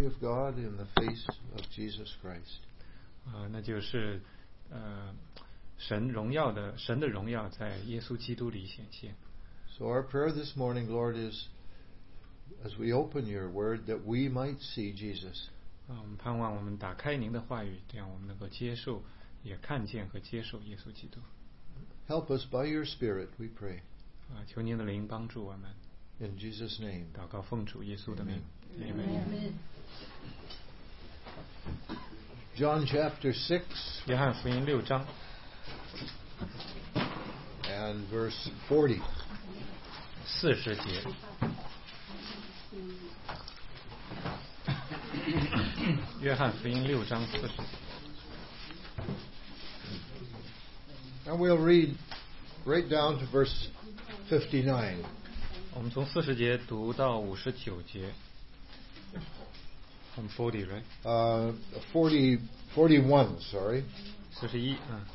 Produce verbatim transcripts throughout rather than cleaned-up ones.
glory of God in the face of Jesus Christ. 啊，那就是呃神荣耀的神的荣耀在耶稣基督里显现。 So our prayer this morning, Lord, is as we open your word that we might see Jesus. 啊，我们盼望我们打开您的话语，这样我们能够接受，也看见和接受耶稣基督。 Help us by your Spirit, we pray. 啊，求您的灵帮助我们。 In Jesus' name. 祷告奉主耶稣的名。 Amen. John chapter six. 约翰福音六章。 And verse forty. 四十节。约翰福音六章四十节。 And we'll read right down to verse fifty-nine. 我们从四十节读到五十九节。From forty, right? Uh, forty, forty-one, sorry. 四十一，嗯。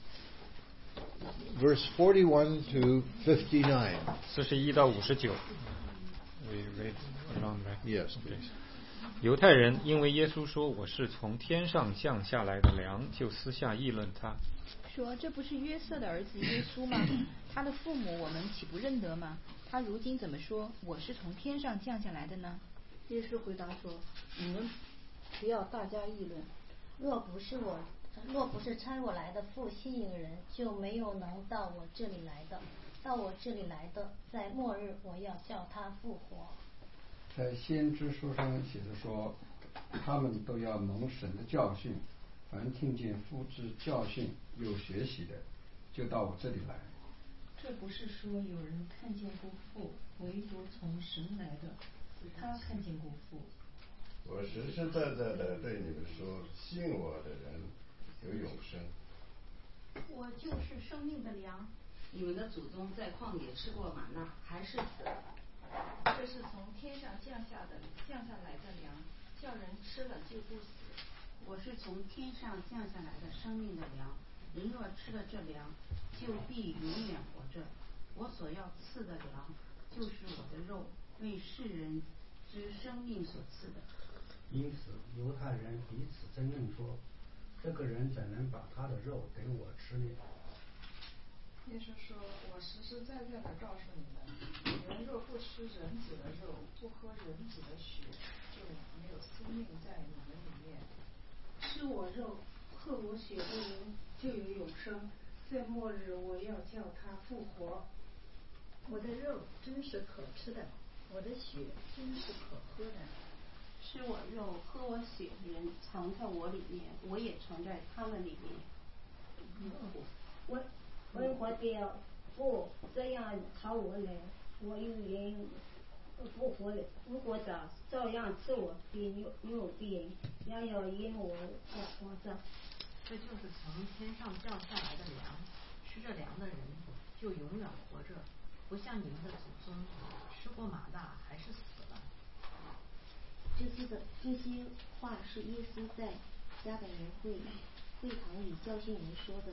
Verse forty-one to fifty-nine. 四十一到五十九。We read along, right? Yes, please. 犹太人因为耶稣说我是从天上降下来的粮，就私下议论他， 说这不是约瑟的儿子耶稣吗？他的父母我们岂不认得吗？他如今怎么说我是从天上降下来的呢？ 耶稣回答说：你们不要大家议论， 若不是我若不是差我来的父吸引人，就没有能到我这里来的。到我这里来的，在末日我要叫他复活。 在先知书上写着说，他们都要蒙神的教训，凡听见父之教训有学习的，就到我这里来。 这不是说有人看见过父，唯独从神来的，他看见过父。 我实实在在的对你们说，信我的人有永生。 我就是生命的粮。 你们的祖宗在旷野吃过玛纳，还是死了。 这是从天上降下的降下来的粮，叫人吃了就不死。 我是从天上降下来的生命的粮，人若吃了这粮，就必永远活着。我所要赐的粮，就是我的肉，为世人之生命所赐的。 因此犹太人彼此争论说，这个人怎能把他的肉给我吃呢？ 耶稣说，我实实在在的告诉你们，人若不吃人子的肉，不喝人子的血，就没有生命在你们里面。 吃我肉喝我血的人就有永生，在末日我要叫他复活。 我的肉真是可吃的，我的血真是可喝的。 吃我肉喝我血的人藏在我里面，我也藏在他们里面。 我温活的父这样讨我来，我有人复活了。如果他照样吃我，必有有别人也要因我而活着。 这就是从天上降下来的粮，吃着粮的人就永远活着，不像你们的祖宗吃过玛纳还是死了。 这些的这些话是耶稣在加百列会会堂里教训人说的。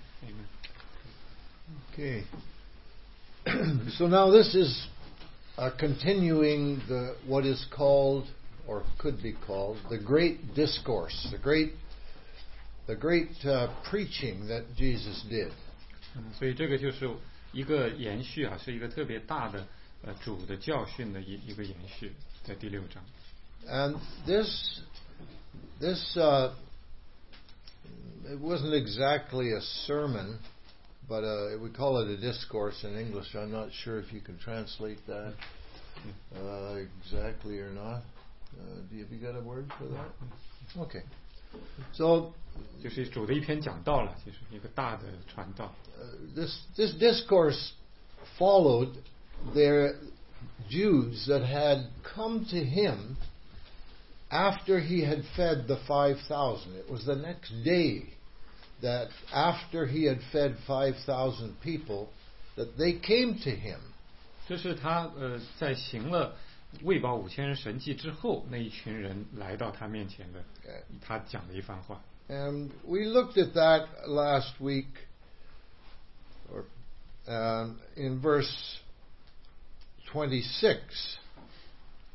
Okay. So now this is uh, continuing the what is called, or could be called, the great discourse, the great, the great uh, preaching that Jesus did. 嗯，所以这个就是一个延续啊，是一个特别大的呃主的教训的一一个延续，在第六章。 And this, this, uh, it wasn't exactly a sermon, but uh, we call it a discourse in English. I'm not sure if you can translate that uh, exactly or not. Uh, do you, have you got a word for that? Okay. So, 就是主的一篇讲道了，就是一个大的传道。 Uh, this this discourse followed their Jews that had come to him after he had fed the five thousand. It was the next day that after he had fed five thousand people that they came to him. 这是他呃在行了喂饱五千人神迹之后，那一群人来到他面前的，他讲的一番话。 And we looked at that last week, or um, in verse twenty-six.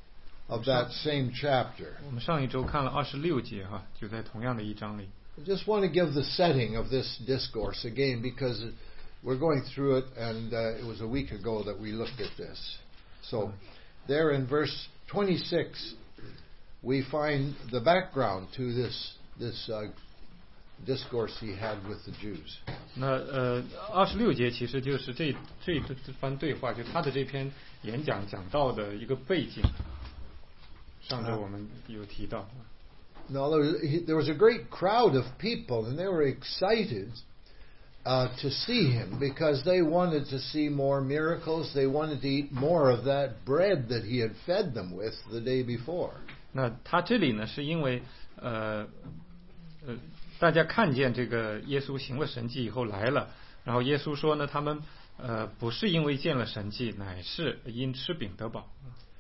of that same chapter. 我们上一周看了二十六节哈，就在同样的一章里。 I just want to give the setting of this discourse again because we're going through it, and uh, it was a week ago that we looked at this. So, there in verse twenty-six, we find the background to this this uh, discourse he had with the Jews. 那呃，二十六节其实就是这这这番对话，就他的这篇演讲讲到的一个背景。上周我们有提到。 No, there was, he, there was a great crowd of people, and they were excited uh, to see him because they wanted to see more miracles. They wanted to eat more of that bread that he had fed them with the day before. 那他这里呢，是因为呃呃，大家看见这个耶稣行了神迹以后来了，然后耶稣说呢，他们呃不是因为见了神迹，乃是因吃饼得饱。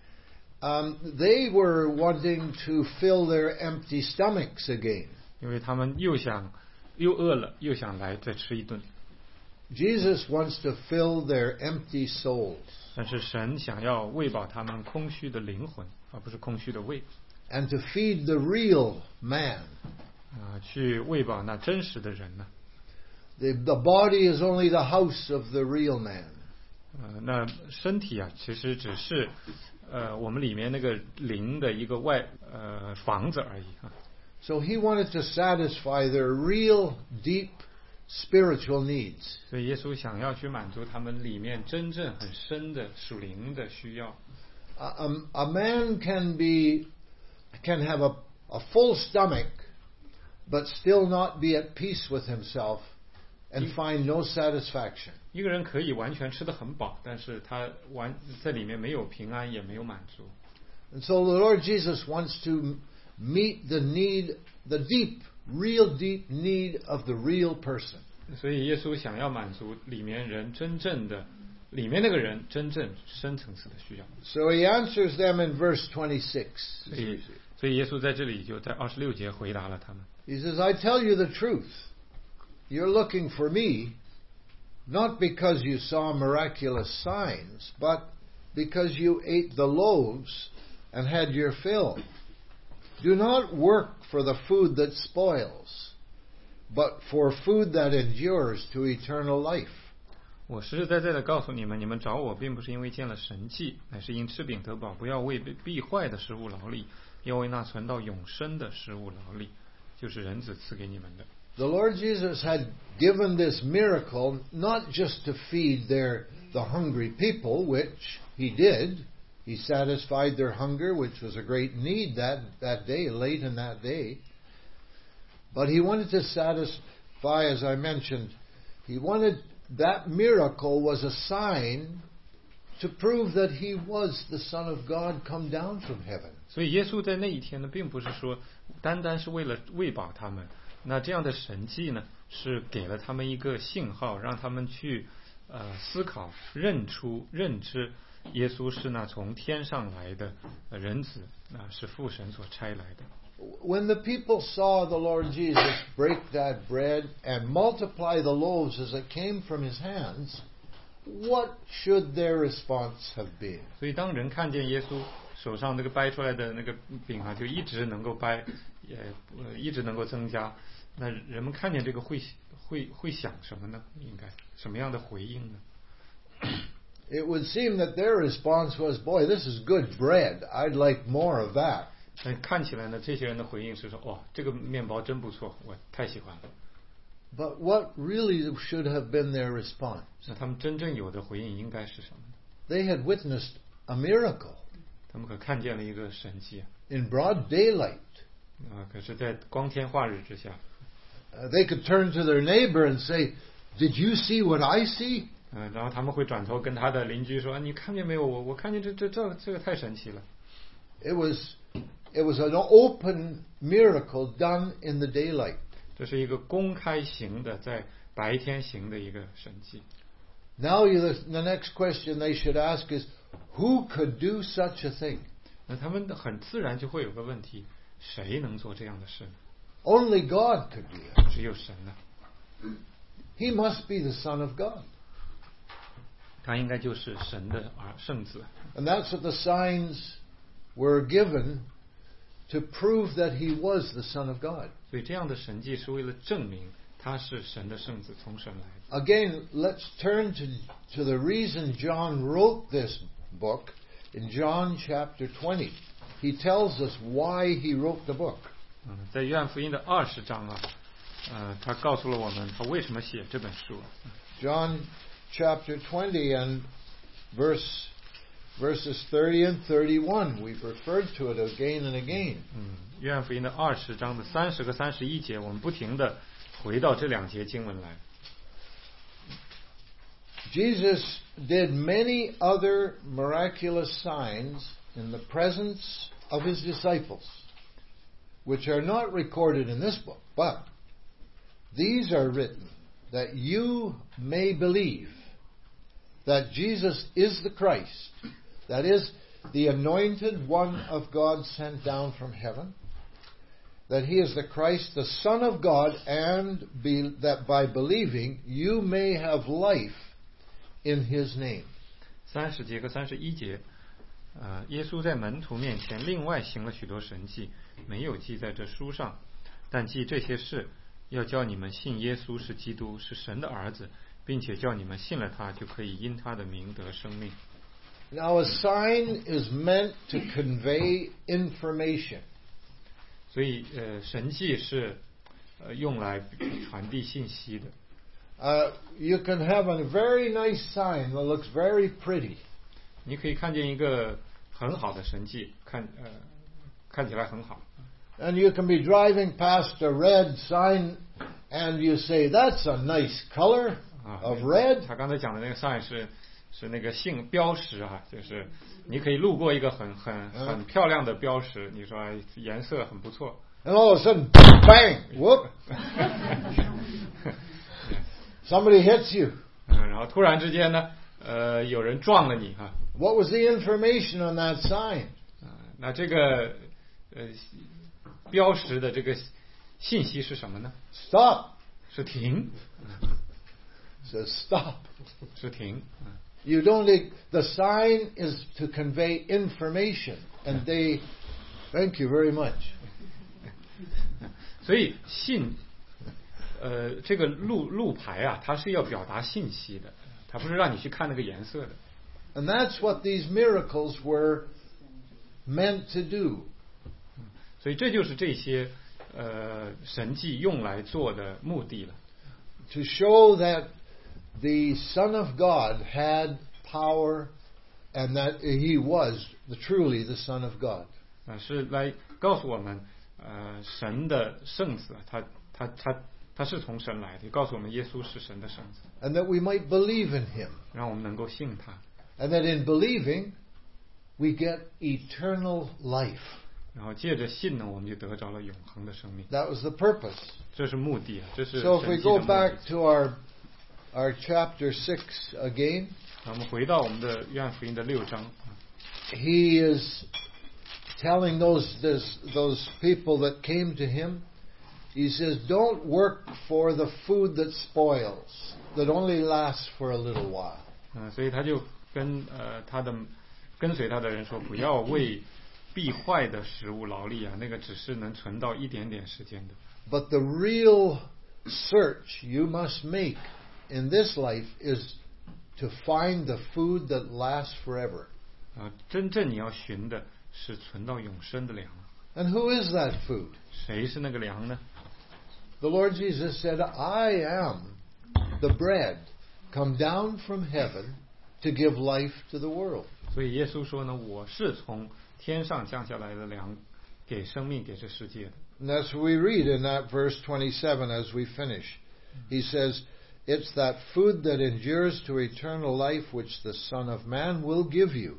Um, they were wanting to fill their empty stomachs again. 因为他们又想又饿了，又想来再吃一顿。 Jesus wants to fill their empty souls. 但是神想要喂饱他们空虚的灵魂，而不是空虚的胃。 And to feed the real man. 啊，去喂饱那真实的人呢。 The the body is only the house of the real man. 呃，那身体啊，其实只是呃我们里面那个灵的一个外呃房子而已啊。 So he wanted to satisfy their real, deep spiritual needs. 所以耶稣想要去满足他们里面真正很深的属灵的需要。 A, a man can be can have a, a full stomach, but still not be at peace with himself and find no satisfaction. 一个人可以完全吃得很饱，但是他完在里面没有平安，也没有满足。 And so the Lord Jesus wants to meet the need, the deep, real deep need of the real person. 所以耶稣想要满足里面人真正的，里面那个人真正深层次的需要。 So he answers them in verse twenty-six. 所以，所以耶稣在这里就在二十六节回答了他们。 He says, "I tell you the truth. You're looking for me, not because you saw miraculous signs, but because you ate the loaves and had your fill. Do not work for the food that spoils, but for food that endures to eternal life." 我实实在在的告诉你们，你们找我并不是因为见了神迹，乃是因吃饼得饱。不要为必坏的食物劳力，要为那存到永生的食物劳力，就是人子赐给你们的。 The Lord Jesus had given this miracle not just to feed their the hungry people, which he did. He satisfied their hunger, which was a great need that, that day, late in that day. But he wanted to satisfy, as I mentioned, he wanted that miracle was a sign to prove that he was the Son of God come down from heaven. 所以耶稣在那一天呢，并不是说单单是为了喂饱他们。那这样的神迹呢，是给了他们一个信号，让他们去呃思考、认出、认知。耶稣是那从天上来的人子，那是父神所差来的。 When the people saw the Lord Jesus break that bread and multiply the loaves as it came from his hands, what should their response have been? 所以当人看见耶稣手上那个掰出来的那个饼啊，就一直能够掰，也呃一直能够增加，那人们看见这个会会会想什么呢？应该什么样的回应呢？ It would seem that their response was, "Boy, this is good bread. I'd like more of that." 看起来呢，这些人的回应是说：“哇，这个面包真不错，我太喜欢了。” But what really should have been their response? 那他们真正有的回应应该是什么呢？ They had witnessed a miracle. 他们可看见了一个神迹 in broad daylight. 啊，可是在光天化日之下。 Uh, they could turn to their neighbor and say, "Did you see what I see?" 嗯，然后他们会转头跟他的邻居说：“你看见没有？我我看见这这这这个太神奇了。” It was, it was an open miracle done in the daylight. 这是一个公开行的，在白天行的一个神迹。 Now, you, the next question they should ask is, who could do such a thing? 那他们很自然就会有个问题：谁能做这样的事？ Only God could do it. 只有神呢。 He must be the Son of God. 他应该就是神的儿圣子。 And that's what the signs were given to prove that he was the Son of God. 所以这样的神迹是为了证明他是神的圣子，从神来的。 Again, let's turn to, to the reason John wrote this book in John chapter twenty. He tells us why he wrote the book. 嗯，在约翰福音的二十章啊，呃，他告诉了我们他为什么写这本书。 John chapter twenty and verse verses thirty and thirty-one. We've referred to it again and again. 嗯，约翰福音的二十章的三十和三十一节，我们不停的回到这两节经文来。 Jesus did many other miraculous signs in the presence of his disciples, which are not recorded in this book, but these are written that you may believe that Jesus is the Christ, that is, the anointed one of God sent down from heaven, that he is the Christ, the Son of God, and be, that by believing you may have life in his name. 三十节和三十一节，呃，耶稣在门徒面前另外行了许多神迹，没有记在这书上，但记这些事，要叫你们信耶稣是基督，是神的儿子，并且叫你们信了他，就可以因他的名得生命。 Now a sign is meant to convey information. 所以，呃，神迹是呃用来传递信息的。 Uh, you can have a very nice sign that looks very pretty. 你可以看见一个很好的神迹，看呃看起来很好。 And you can be driving past a red sign and you say, that's a nice color of red. 他刚才讲的那个 sign 是是那个性标识啊，就是你可以路过一个很很很漂亮的标识，你说颜色很不错。 And all of a sudden, bang, whoop. Somebody hits you. 嗯，然后突然之间呢，呃，有人撞了你哈。 What was the information on that sign? 啊，那这个呃标识的这个信息是什么呢？ Stop. 是停。 Says stop. 是停。 You don't. The sign is to convey information, and they. Thank you very much. 所以信。 呃，这个路路牌啊，它是要表达信息的，它不是让你去看那个颜色的。 And that's what these miracles were meant to do. 所以这就是这些呃神迹用来做的目的了。 To show that the Son of God had power, and that he was the, truly the Son of God. 啊，是来告诉我们，呃，神的圣子，他他他。 他是从神来的，告诉我们耶稣是神的圣子。 And that we might believe in him. 让我们能够信他。 And that in believing, we get eternal life. 然后借着信呢，我们就得着了永恒的生命。 That was the purpose. 这是目的，这是 So if we 神迹的 go 目的。 back to our our chapter six again, 我们回到我们的约翰福音的六章。 he is telling those this, those people that came to him. He says, don't work for the food that spoils, that only lasts for a little while. 嗯，所以他就跟呃他的跟随他的人说，不要为必坏的食物劳力啊，那个只是能存到一点点时间的。 But the real search you must make in this life is to find the food that lasts forever. 啊，真正你要寻的是存到永生的粮。 And who is that food? 谁是那个粮呢？ The Lord Jesus said, I am the bread come down from heaven to give life to the world. 所以耶稣说呢，我是从天上降下来的粮，给生命给这世界的。 And that's what we read in that verse twenty-seven as we finish. He says, it's that food that endures to eternal life which the Son of Man will give you.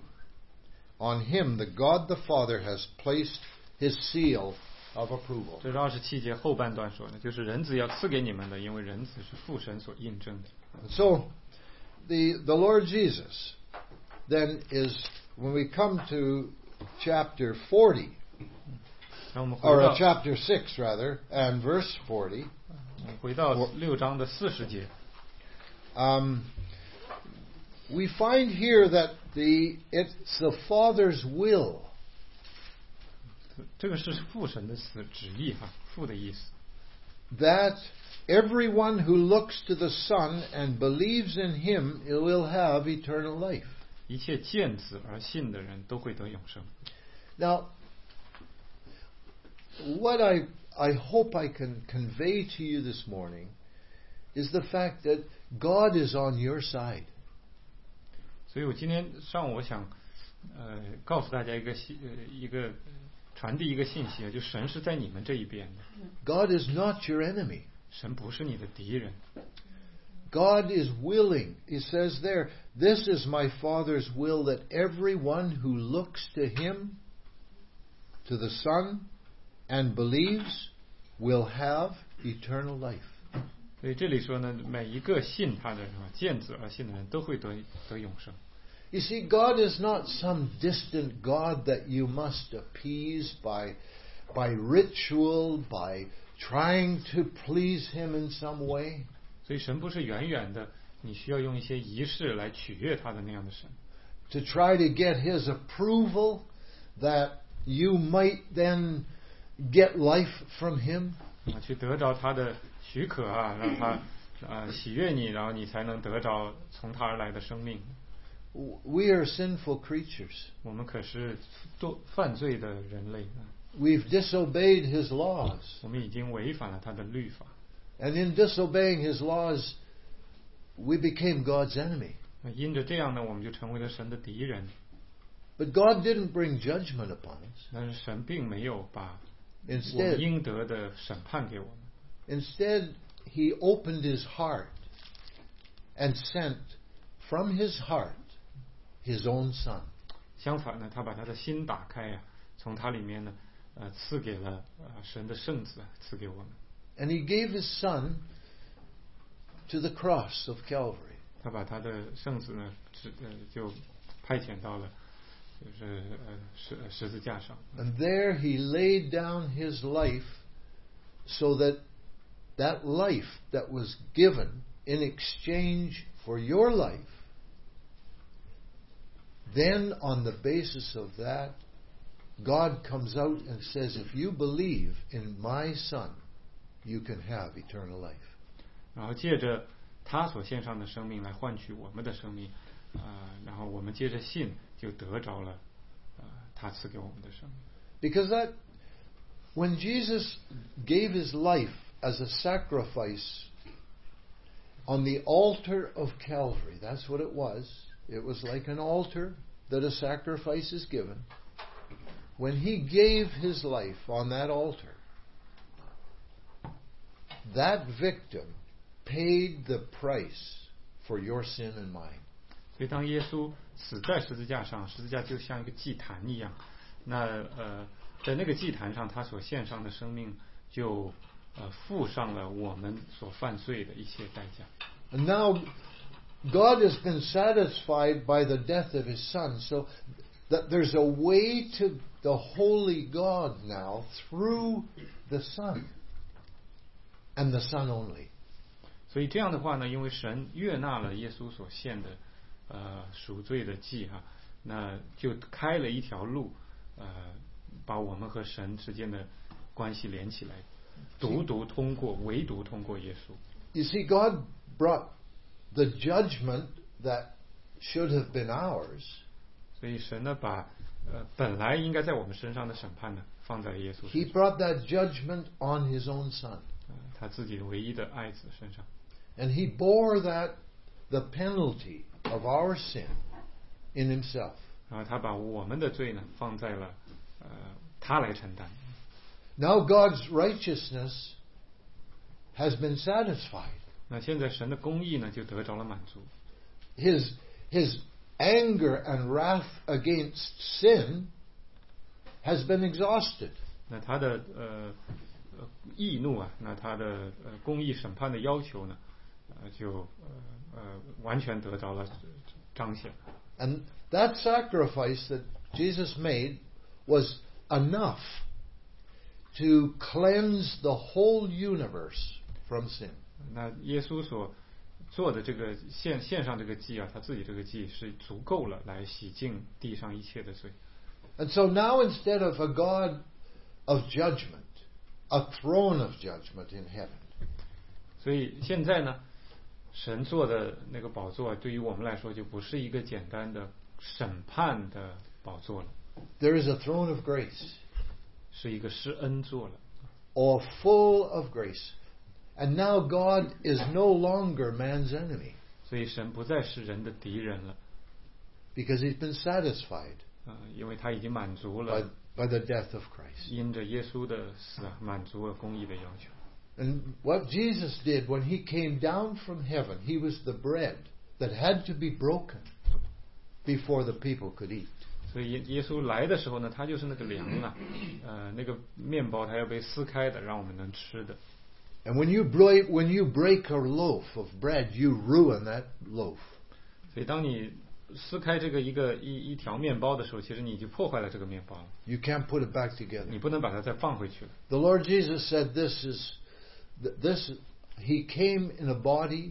On him the God the Father has placed his seal of approval. 这是二十七节后半段说的，就是人子要赐给你们的，因为人子是父神所印证的。 So, the the Lord Jesus then is, when we come to chapter forty, or uh, chapter six rather, and verse forty, 回到六章的四十节。 Um, we find here that the it's the Father's will 这个是父神的词旨意哈，父的意思。 That everyone who looks to the Son and believes in Him will have eternal life. 一切见子而信的人都会得永生。 Now, what I I hope I can convey to you this morning is the fact that God is on your side. 所以我今天上午我想，呃，告诉大家一个信，呃，一个传递一个信息，就神是在你们这一边的。 God is not your enemy. 神不是你的敌人。 God is willing. He says there, "This is my Father's will, that everyone who looks to Him, to the Son, and believes, will have eternal life." 所以这里说呢，每一个信他的人啊，见子而信的人都会得得永生。 You see, God is not some distant God that you must appease by, by ritual, by trying to please Him in some way. 所以神不是远远的，你需要用一些仪式来取悦他的那样的神。 To try to get His approval, that you might then get life from Him. 啊，去得着他的许可啊，让他啊喜悦你，然后你才能得着从他而来的生命。 We are sinful creatures. 我们可是多犯罪的人类。 We've disobeyed His laws. 我们已经违反了他的律法。 And in disobeying His laws, we became God's enemy. 因着这样呢，我们就成为了神的敌人。 But God didn't bring judgment upon us. 但是神并没有把 Instead, 我们应得的审判给我们。 Instead, He opened His heart and sent from His heart His own Son. 相反呢，他把他的心打开呀、啊，从他里面呢，呃，赐给了呃神的圣子，赐给我们。 And He gave His Son to the cross of Calvary. 他把他的圣子呢，只呃就派遣到了，就是呃十十字架上。 And there He laid down His life, so that that life that was given in exchange for your life, then on the basis of that, God comes out and says, if you believe in my Son, you can have eternal life. 然后借着他所献上的生命来换取我们的生命，啊、呃，然后我们接着信就得着了，呃，他赐给我们的生命。 Because that, when Jesus gave His life as a sacrifice on the altar of Calvary, that's what it was. It was like an altar that a sacrifice is given. When He gave His life on that altar, that victim paid the price for your sin and mine. 所以当耶稣死在十字架上，十字架就像一个祭坛一样。那呃，在那个祭坛上，他所献上的生命就呃付上了我们所犯罪的一切代价。 And now, God has been satisfied by the death of His Son, so that there's a way to the holy God now through the Son, and the Son only. 所以这样的话呢，因为神悦纳了耶稣所献的呃赎罪的祭哈、啊，那就开了一条路，呃，把我们和神之间的关系连起来，独独通过，唯独通过耶稣。 You see, God brought the judgment that should have been ours. 所以神呢，把呃本来应该在我们身上的审判呢，放在耶稣身上。 He brought that judgment on His own Son. 他自己唯一的爱子身上。 And He bore that, the penalty of our sin in Himself. 然后他把我们的罪呢放在了呃他来承担。 Now God's righteousness has been satisfied. 那现在神的公义呢就得着了满足。 His His anger and wrath against sin has been exhausted. 那他的呃义怒啊，那他的呃公义审判的要求呢，呃就呃呃完全得着了彰显。 And that sacrifice that Jesus made was enough to cleanse the whole universe from sin. 那耶稣所做的这个献献上这个祭啊，他自己这个祭是足够了来洗净地上一切的罪。 And so now instead of a God of judgment, a throne of judgment in heaven. 所以现在呢，神做的那个宝座对于我们来说就不是一个简单的审判的宝座了。 There is a throne of grace. 是一个施恩座了。 All full of grace. And now God is no longer man's enemy. 所以神不再是人的敌人了。 Because he's been satisfied. 啊，因为他已经满足了。 By, by the death of Christ. 因着耶稣的死啊，满足了公义的要求。 And what Jesus did when he came down from heaven, he was the bread that had to be broken before the people could eat. 所以耶稣来的时候呢，他就是那个粮啊，呃，那个面包他要被撕开的，让我们能吃的。 And when you break when you break a loaf of bread, you ruin that loaf. 所以当你撕开这个一个一一条面包的时候，其实你就破坏了这个面包了。 You can't put it back together. 你不能把它再放回去了。 The Lord Jesus said, "This is this." He came in a body,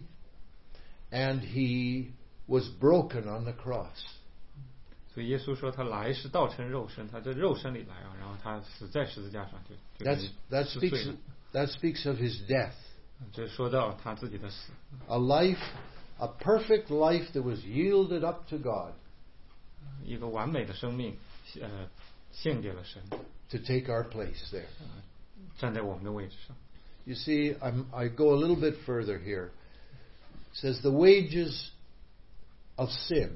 and he was broken on the cross. 所以耶稣说他来是道成肉身，他在肉身里来啊，然后他死在十字架上就。 That's that speaks that speaks of his death. 这说到他自己的死。 A life, a perfect life that was yielded up to God. 一个完美的生命，呃，献给了神。 To take our place there. 站在我们的位置上。 You see, I'm, I go a little bit further here. It says the wages of sin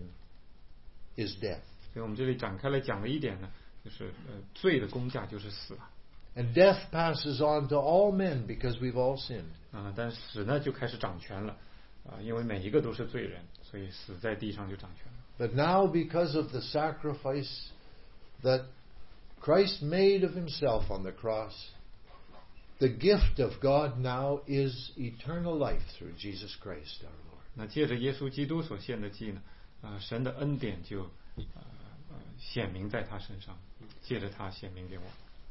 is death. 所以我们这里展开来讲了一点呢，就是呃，罪的工价就是死啊。 And death passes on to all men because we've all sinned. 啊，但死呢就开始掌权了，啊，因为每一个都是罪人，所以死在地上就掌权了。 But now, because of the sacrifice that Christ made of himself on the cross, the gift of God now is eternal life through Jesus Christ our Lord. 那借着耶稣基督所献的祭呢，啊，神的恩典就呃呃显明在他身上，借着他显明给我。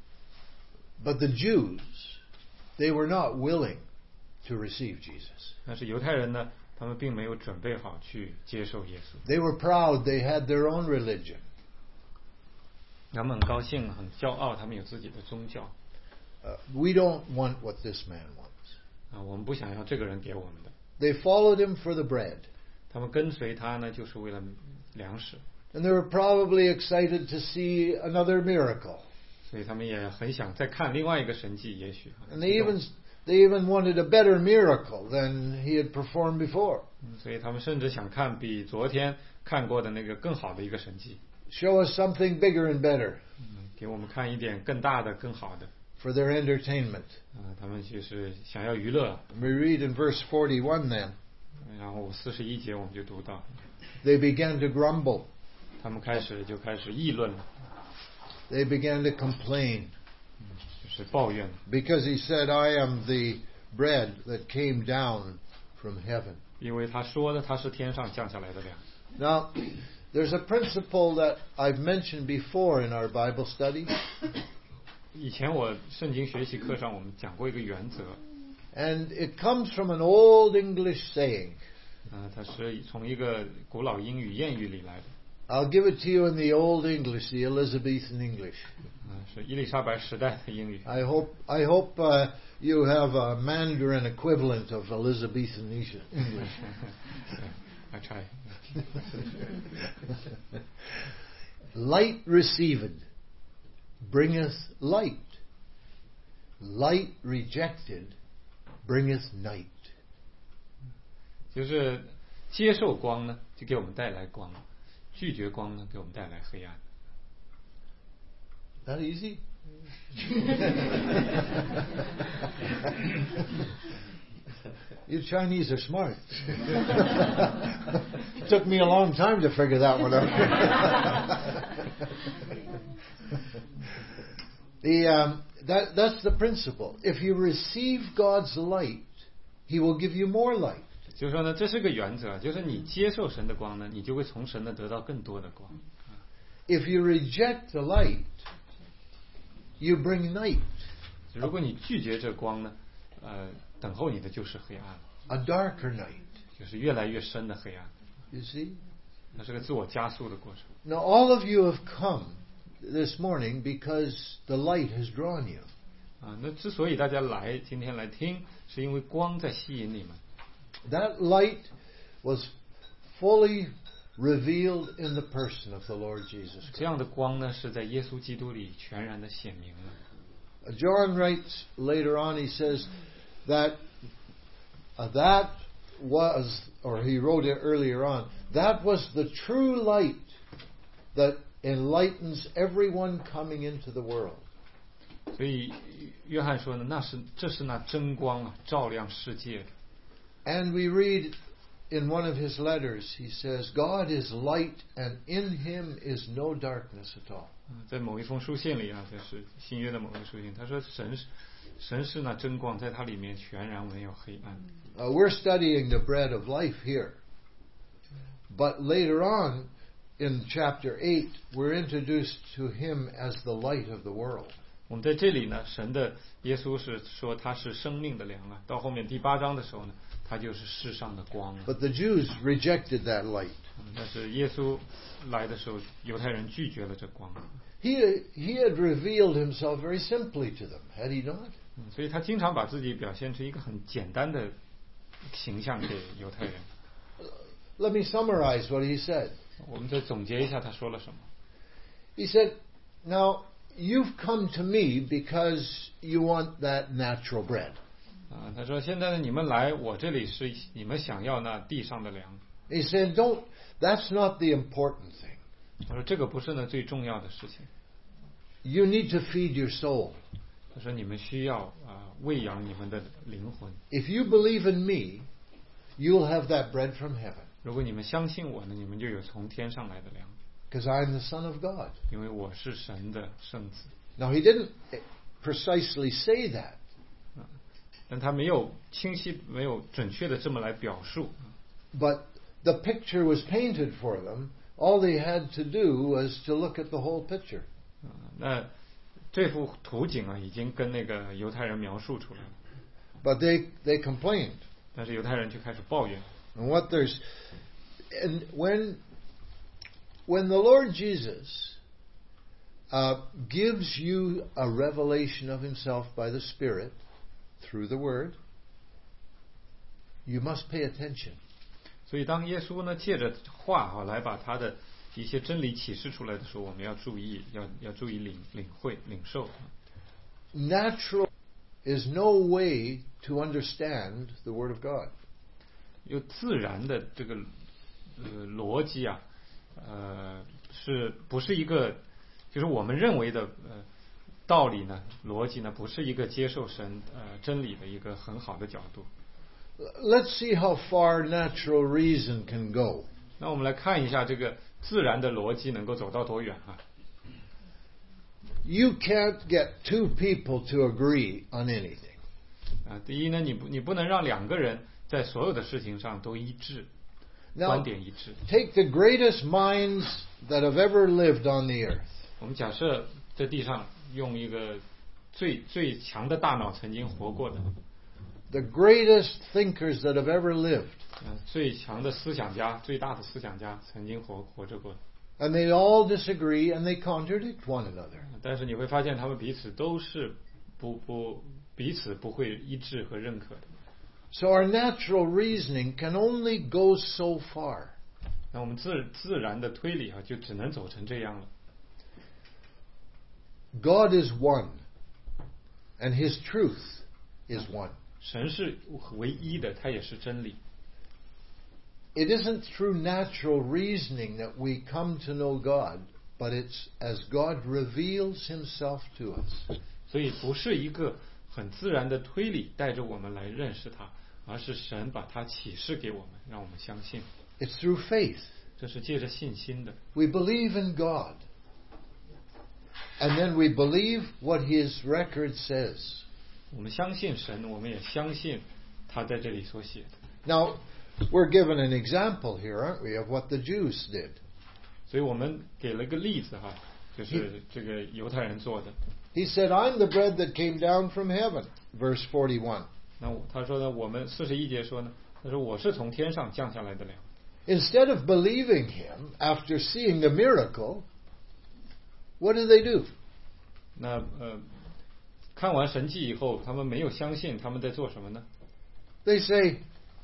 But the Jews, they were not willing to receive Jesus. 但是犹太人呢，他们并没有准备好去接受耶稣。 They were proud. They had their own religion. 他们很高兴，很骄傲，他们有自己的宗教。 Uh, we don't want what this man wants. 啊，我们不想要这个人给我们的。 They followed him for the bread. 他们跟随他呢，就是为了粮食。 And they were probably excited to see another miracle. 所以他们也很想再看另外一个神迹，也许。 And they even they even wanted a better miracle than he had performed before. 所以他们甚至想看比昨天看过的那个更好的一个神迹。 Show us something bigger and better. 嗯，给我们看一点更大的、更好的。 For their entertainment. 啊，他们就是想要娱乐。 We read in verse forty-one then. 然后四十一节我们就读到。 They began to grumble. 他们开始就开始议论了。 They began to complain. 就是抱怨。 Because he said, "I am the bread that came down from heaven." 因为他说的他是天上降下来的粮。 Now, there's a principle that I've mentioned before in our Bible study. 以前我圣经学习课上我们讲过一个原则。 And it comes from an old English saying. 啊，它是从一个古老英语谚语里来的。 I'll give it to you in the old English, the Elizabethan English. 啊，是伊丽莎白时代的英语。 I hope I hope uh, you have a Mandarin equivalent of Elizabethan English. I try. Light received bringeth light. Light rejected bringeth night. 就是接受光呢，就给我们带来光；拒绝光呢，给我们带来黑暗。 That easy? You Chinese are smart. It took me a long time to figure that one out. the um, that that's the principle. If you receive God's light, He will give you more light. 就是说呢，这是个原则，就是你接受神的光呢，你就会从神那得到更多的光。 If you reject the light, you bring night. 如果你拒绝这光呢，呃，等候你的就是黑暗。 A darker night. 就是越来越深的黑暗。 You see? 那是个自我加速的过程。 Now all of you have come this morning because the light has drawn you. 啊，那之所以大家来今天来听，是因为光在吸引你们。 That light was fully revealed in the person of the Lord Jesus Christ. 这样的光呢，是在耶稣基督里全然的显明了。 John writes later on, he says that uh, that was, or he wrote it earlier on, that was the true light that enlightens everyone coming into the world. 所以约翰说呢，那是这是那真光啊，照亮世界。 And we read in one of his letters, he says, God is light and in him is no darkness at all. 在某一封书信里啊，这是新约的某一书信，他说神神是那真光，在它里面全然没有黑暗。 Uh, we're studying the bread of life here. But later on, in chapter eight, we're introduced to him as the light of the world. 我们在这里呢，神的耶稣是说他是生命的粮啊。到后面第八章的时候呢，他就是世上的光啊。 But the Jews rejected that light. 但是耶稣来的时候，犹太人拒绝了这光。 He he had revealed himself very simply to them, had he not? 所以他经常把自己表现出一个很简单的形象给犹太人。 Let me summarize what he said. 我们再总结一下他说了什么。 He said, "Now you've come to me because you want that natural bread." 啊，他说现在呢，你们来我这里是你们想要那地上的粮。 He said, "Don't. That's not the important thing." 他说这个不是呢最重要的事情。 You need to feed your soul. 他说你们需要啊喂养你们的灵魂。 If you believe in me, you'll have that bread from heaven. 如果你们相信我呢，你们就有从天上来的粮。 Because I'm the Son of God. 因为我是神的圣子。 Now he didn't precisely say that. 但他没有清晰、没有准确的这么来表述。 But the picture was painted for them. All they had to do was to look at the whole picture. 那这幅图景啊，已经跟那个犹太人描述出来了。 But they they complained. 但是犹太人就开始抱怨。 And what there's, and when when the Lord Jesus uh, gives you a revelation of Himself by the Spirit through the Word, you must pay attention. 所以当耶稣呢借着话哈来把他的一些真理启示出来的时候，我们要注意，要要注意领领会领受。 Natural is no way to understand the Word of God. 有自然的这个呃逻辑啊，呃是不是一个就是我们认为的呃道理呢？逻辑呢，不是一个接受神呃真理的一个很好的角度。 Let's see how far natural reason can go. 那我们来看一下这个自然的逻辑能够走到多远啊 You can't get two people to agree on anything. 啊，第一呢，你不你不能让两个人在所有的事情上都一致， Now, 观点一致。 take the greatest minds that have ever lived on the earth. 我们假设在地上用一个最最强的大脑曾经活过的， The greatest thinkers that have ever lived. 呃，最强的思想家、最大的思想家曾经活活着过。 And they all disagree and they contradict one another. 但是你会发现他们彼此都是不不彼此不会一致和认可的。 So our natural reasoning can only go so far. 那我们自自然的推理啊，就只能走成这样了。 God is one, and His truth is one. 神是唯一的，他也是真理。 It isn't through natural reasoning that we come to know God, but it's as God reveals Himself to us. 所以不是一个很自然的推理带着我们来认识他，而是神把他启示给我们，让我们相信。 It's through faith. 这是借着信心的。 We believe in God, and then we believe what His record says. 我们相信神，我们也相信他在这里所写的。 Now, we're given an example here, aren't we, of what the Jews did. 所以我们给了个例子哈，就是这个犹太人做的。 He said, I'm the bread that came down from heaven, verse forty-one. 那他说呢，我们四十一节说呢，他说我是从天上降下来的粮。 Instead of believing Him after seeing the miracle, what do they do? 那呃，看完神迹以后，他们没有相信，他们在做什么呢？ They say,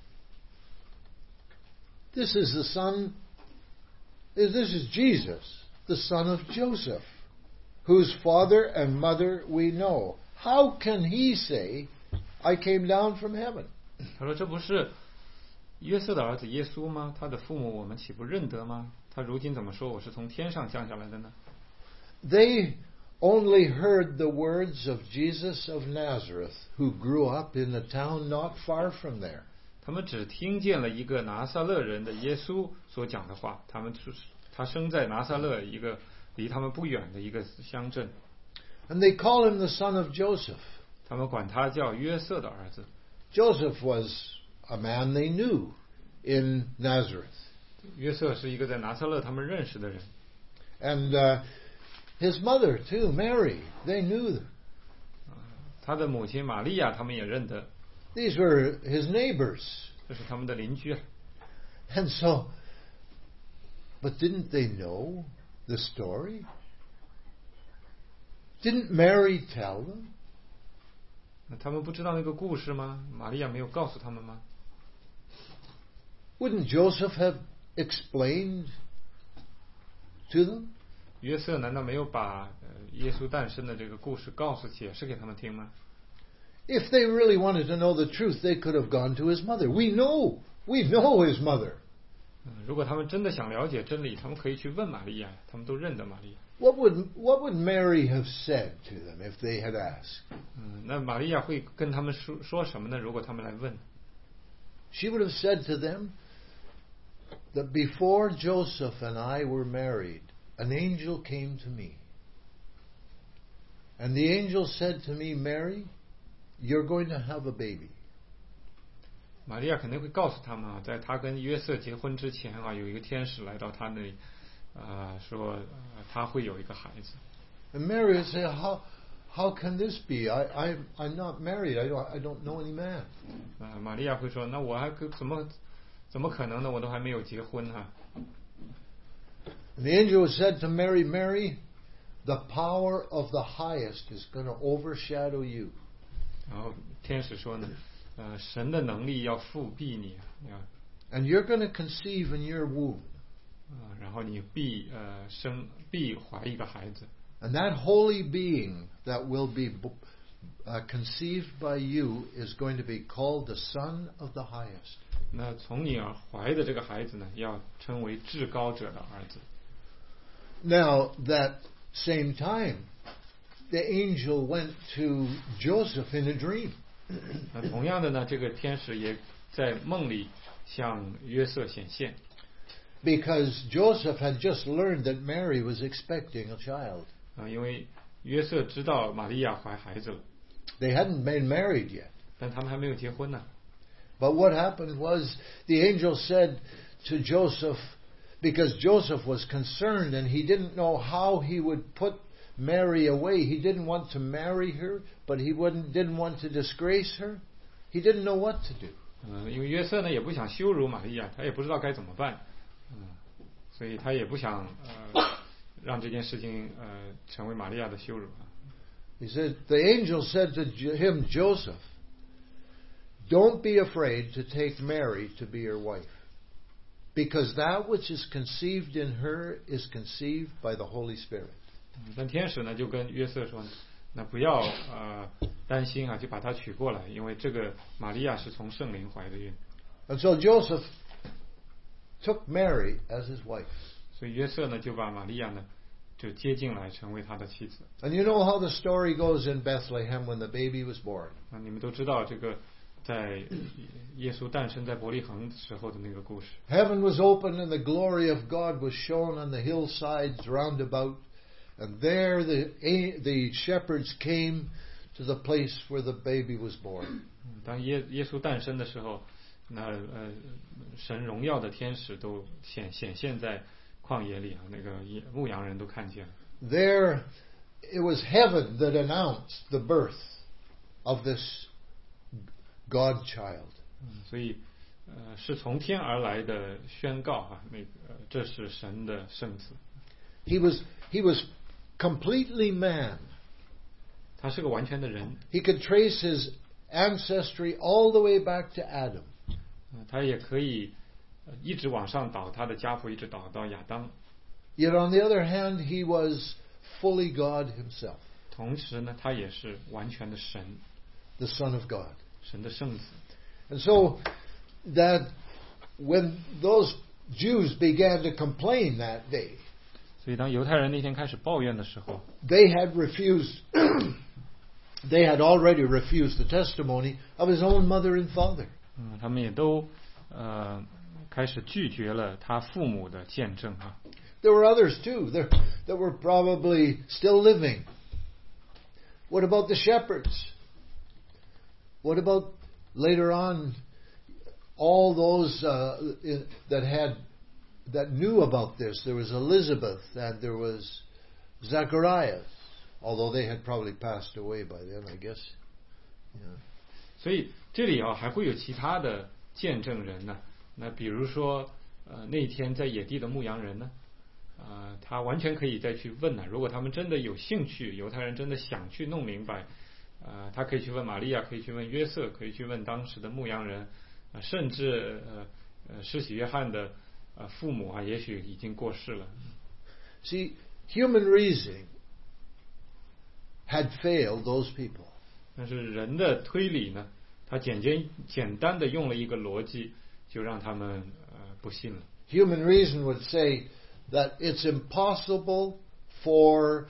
this is the son, this is Jesus, the son of Joseph, whose father and mother we know. How can he say, I came down from heaven? 他说：“这不是约瑟的儿子耶稣吗？他的父母我们岂不认得吗？他如今怎么说我是从天上降下来的呢？” They only heard the words of Jesus of Nazareth, who grew up in a town not far from there. 他们只听见了一个拿撒勒人的耶稣所讲的话。他们他生在拿撒勒一个离他们不远的一个乡镇。 And they call him the son of Joseph. 他们管他叫约瑟的儿子。 Joseph was a man they knew in Nazareth. 约瑟是一个在拿撒勒他们认识的人。 And uh, his mother too, Mary, they knew them. 他的母亲玛利亚他们也认得。 These were his neighbors. 这是他们的邻居。 And so, but didn't they know the story? Didn't Mary tell them? 他们不知道那个故事吗？玛利亚没有告诉他们吗？ Wouldn't Joseph have explained to them? 约瑟难道没有把耶稣诞生的这个故事告诉解释给他们听吗？ If they really wanted to know the truth, they could have gone to his mother. We know, we know his mother. 如果他们真的想了解真理，他们可以去问玛利亚，他们都认得玛利亚。 What would what would Mary have said to them if they had asked? 嗯，那玛利亚会跟他们说说什么呢？如果他们来问 She would have said to them that before Joseph and I were married, an angel came to me. And the angel said to me, Mary, you're going to have a baby. 玛利亚肯定会告诉他们啊，在他跟约瑟结婚之前啊，有一个天使来到他那里，啊、呃，说、呃、他会有一个孩子。 And Mary would say, how how can this be? I I I'm not married. I don't I don't know any man. 啊、呃，玛利亚会说，那我还怎么怎么可能呢？我都还没有结婚哈、啊。 And the angel said to Mary, Mary, the power of the highest is going to overshadow you. 然后天使说呢，呃，神的能力要复辟你啊， And you're going to conceive in your womb. 啊、呃，然后你必呃生必怀一个孩子。 And that holy being that will be uh, conceived by you is going to be called the Son of the Highest. 那从你而怀的这个孩子呢，要称为至高者的儿子。 Now, that same time, the angel went to Joseph in a dream. 那同样的呢，这个天使也在梦里向约瑟显现。 Because Joseph had just learned that Mary was expecting a child. 啊，因为约瑟知道玛利亚怀孩子了。 They hadn't been married yet. 但他们还没有结婚呢。 But what happened was the angel said to Joseph, because Joseph was concerned and he didn't know how he would put Mary away. He didn't want to marry her, but he wouldn't, didn't want to disgrace her. He didn't know what to do. 嗯，因为约瑟呢也不想羞辱玛利亚，他也不知道该怎么办，嗯，所以他也不想呃让这件事情呃成为玛利亚的羞辱啊。 He said, the angel said to him, Joseph, don't be afraid to take Mary to be your wife, because that which is conceived in her is conceived by the Holy Spirit. 但天使呢就跟约瑟说，那不要呃担心啊，就把她娶过来，因为这个玛利亚是从圣灵怀的孕。 And so Joseph took Mary as his wife. 所以约瑟呢就把玛利亚呢就接进来成为他的妻子。 And you know how the story goes in Bethlehem when the baby was born. 啊，你们都知道这个在耶稣诞生在伯利恒时候的那个故事。 Heaven was opened and the glory of God was shown on the hillsides round about, and there the the shepherds came to the place where the baby was born. 当耶耶稣诞生的时候，那呃神荣耀的天使都显显现在旷野里啊，那个牧羊人都看见了。 There, it was heaven that announced the birth of this God child. 所以，呃，是从天而来的宣告啊，那个、呃、这是神的圣子。 He was he was completely man. 他是个完全的人。 He could trace his ancestry all the way back to Adam. 他也可以一直往上倒，他的家谱一直倒到亚当。 Yet on the other hand, he was fully God himself. 同时呢，他也是完全的神， The Son of God. 神的圣子。 And so that when those Jews began to complain that day, 所以当犹太人那天开始抱怨的时候， they had refused, they had already refused the testimony of his own mother and father. 嗯，他们也都呃开始拒绝了他父母的见证啊。 There were others too that, that were probably still living. What about the shepherds? What about later on all those uh, in, that had that knew about this? There was Elizabeth and there was Zacharias, although they had probably passed away by then, I guess. Yeah. 所以这里啊还会有其他的见证人呢。那比如说呃那天在野地的牧羊人呢，呃他完全可以再去问呢。如果他们真的有兴趣，犹太人真的想去弄明白，呃他可以去问玛利亚，可以去问约瑟，可以去问当时的牧羊人，呃甚至呃呃施洗约翰的呃父母啊，也许已经过世了。 See, human reasoning had failed those people. 但是人的推理呢，他简简简单的用了一个逻辑，就让他们呃不信了。 Human reason would say that it's impossible for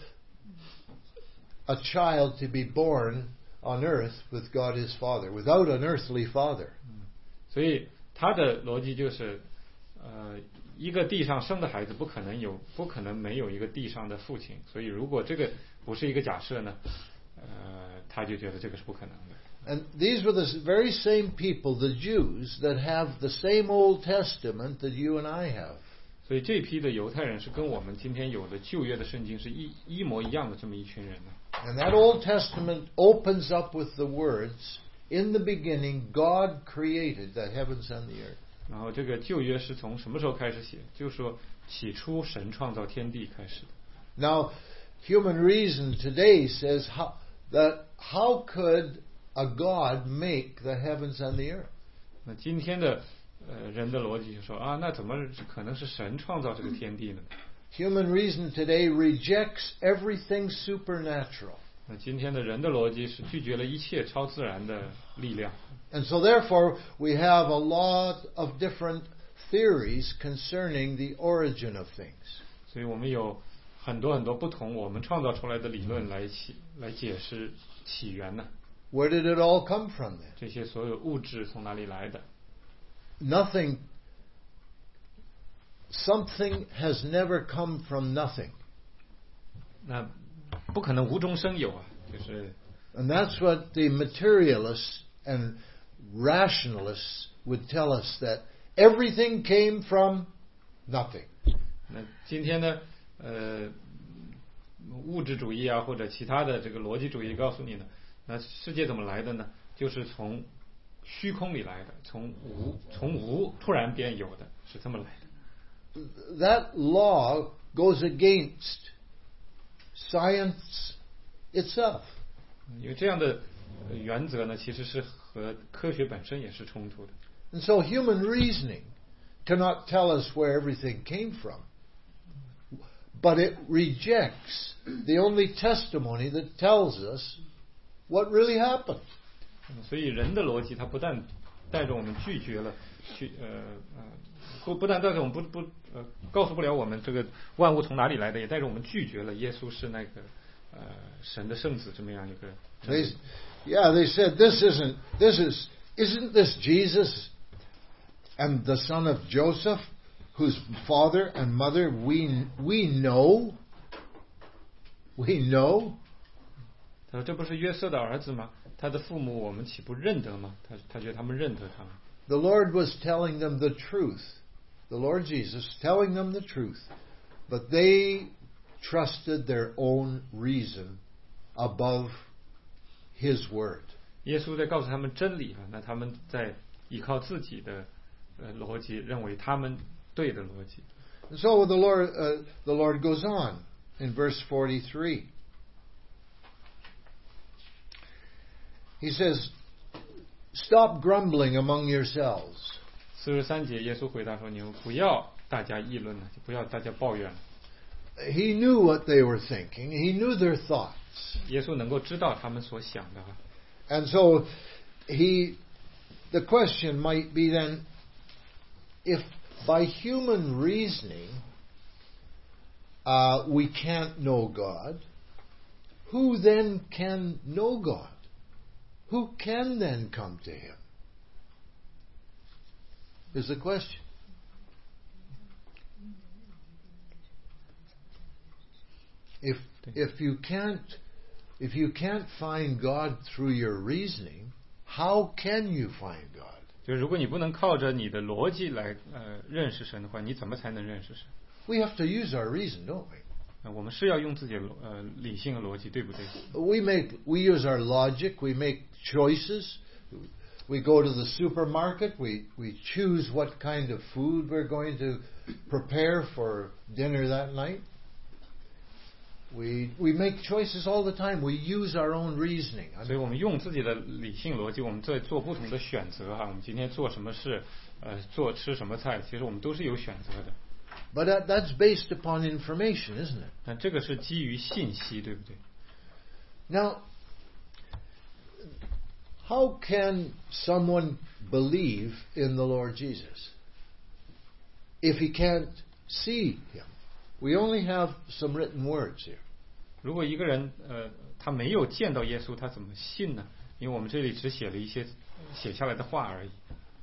a child to be born on earth with God his Father, without an earthly father. 所以他的逻辑就是，呃，一个地上生的孩子不可能有，不可能没有一个地上的父亲。所以如果这个不是一个假设呢，呃，他就觉得这个是不可能的。 And these were the very same people, the Jews, that have the same Old Testament that you and I have. 所以这批的犹太人是跟我们今天有的旧约的圣经是一一模一样的这么一群人呢。 And that Old Testament opens up with the words, "In the beginning, God created the heavens and the earth." 然后这个旧约是从什么时候开始写？就是说起初神创造天地开始的。 Now, human reason today says how, that how could a God make the heavens and the earth? 那今天的呃人的逻辑就说啊，那怎么可能是神创造这个天地呢？ Human reason today rejects everything supernatural. 那今天的人的逻辑是拒绝了一切超自然的力量。 And so therefore we have a lot of different theories concerning the origin of things. 所以我们有很多很多不同我们创造出来的理论来起来解释起源呢。 Where did it all come from then? 这些所有物质从哪里来的？ Nothing, something has never come from nothing. 那不可能无中生有啊，就是。 And that's what the materialists and rationalists would tell us, that everything came from nothing. 那今天呢，呃，物质主义啊，或者其他的这个逻辑主义告诉你呢，那世界怎么来的呢？就是从虚空里来的，从无从无突然变有的，是这么来的。 That law goes against science itself. 因为这样的原则呢，其实是和科学本身也是冲突的。 And so human reasoning cannot tell us where everything came from, but it rejects the only testimony that tells us what really happened. 所以人的逻辑，它不但带着我们拒绝了，去呃呃，不不但带着我们不不呃告诉不了我们这个万物从哪里来的，也带着我们拒绝了耶稣是那个呃神的圣子这么样一个。 They, yeah, they said this isn't this is isn't this Jesus and the son of Joseph, whose father and mother we we know. We know. 他说：“这不是约瑟的儿子吗？他的父母我们岂不认得吗？”他他觉得他们认得他。 The Lord was telling them the truth. The Lord Jesus telling them the truth, but they trusted their own reason above His word. 耶稣在告诉他们真理啊，那他们在依靠自己的呃逻辑，认为他们对的逻辑。 And so the Lord, uh, the Lord goes on. in verse forty-three. He says, "Stop grumbling among yourselves." 四十三节，耶稣回答说：“你们不要大家议论了，不要大家抱怨了。” He knew what they were thinking. He knew their thoughts. 耶稣能够知道他们所想的。 And so, he, the question might be then, if by human reasoning uh, we can't know God, who then can know God? Who can then come to Him? Is the question. If if you can't if you can't find God through your reasoning, how can you find God? 就如果你不能靠着你的逻辑来呃认识神的话，你怎么才能认识神？ We have to use our reason, don't we? 我们是要用自己的呃理性的逻辑，对不对？ We make we use our logic. We make choices. We go to the supermarket. We we choose what kind of food we're going to prepare for dinner that night. We we make choices all the time. We use our own reasoning. 所以我们用自己的理性逻辑，我们在做不同的选择哈。我们今天做什么事，呃，做吃什么菜，其实我们都是有选择的。 But that, that's based upon information, isn't it? 那这个是基于信息，对不对？ Now, how can someone believe in the Lord Jesus if he can't see Him? We only have some written words here. 如果一个人呃他没有见到耶稣，他怎么信呢？因为我们这里只写了一些写下来的话而已。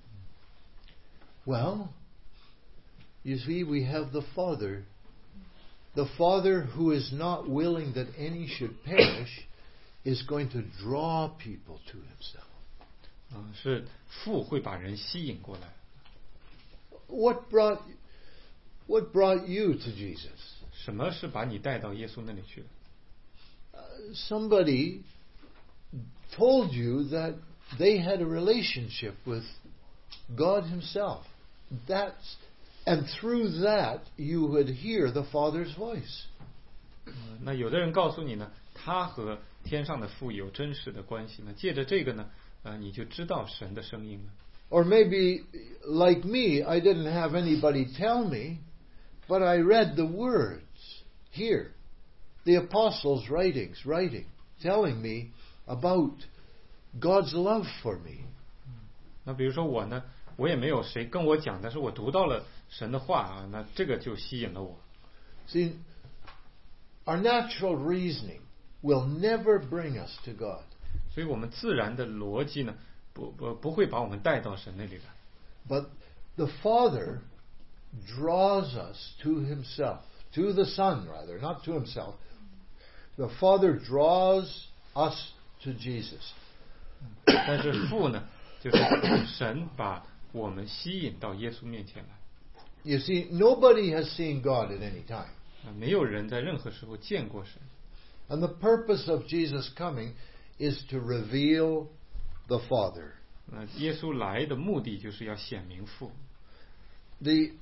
Well, you see, we have the Father, the Father who is not willing that any should perish, is going to draw people to Himself. 啊，是父会把人吸引过来。 What brought What brought you to Jesus? 什么是把你带到耶稣那里去的？ Uh, somebody told you that they had a relationship with God Himself. That's and through that you would hear the Father's voice. 那有的人告诉你呢，他和天上的父有真实的关系呢，借着这个呢，呃，你就知道神的声音了。 Or maybe, like me, I didn't have anybody tell me, but I read the words here, the apostles' writings, writing, telling me about God's love for me. 那比如说我呢，我也没有谁跟我讲，但是我读到了神的话啊，那这个就吸引了我。 See, our natural reasoning will never bring us to God. 所以我们自然的逻辑呢，不不不会把我们带到神那里来。 But the Father draws us to Himself, to the Son rather, not to Himself. The Father draws us to Jesus. 但是父呢，就是神把我们吸引到耶稣面前来。 You see, nobody has seen God at any time. 没有人在任何时候见过神。 And the purpose of Jesus coming is to reveal the Father. 那耶稣来的目的就是要显明父。 The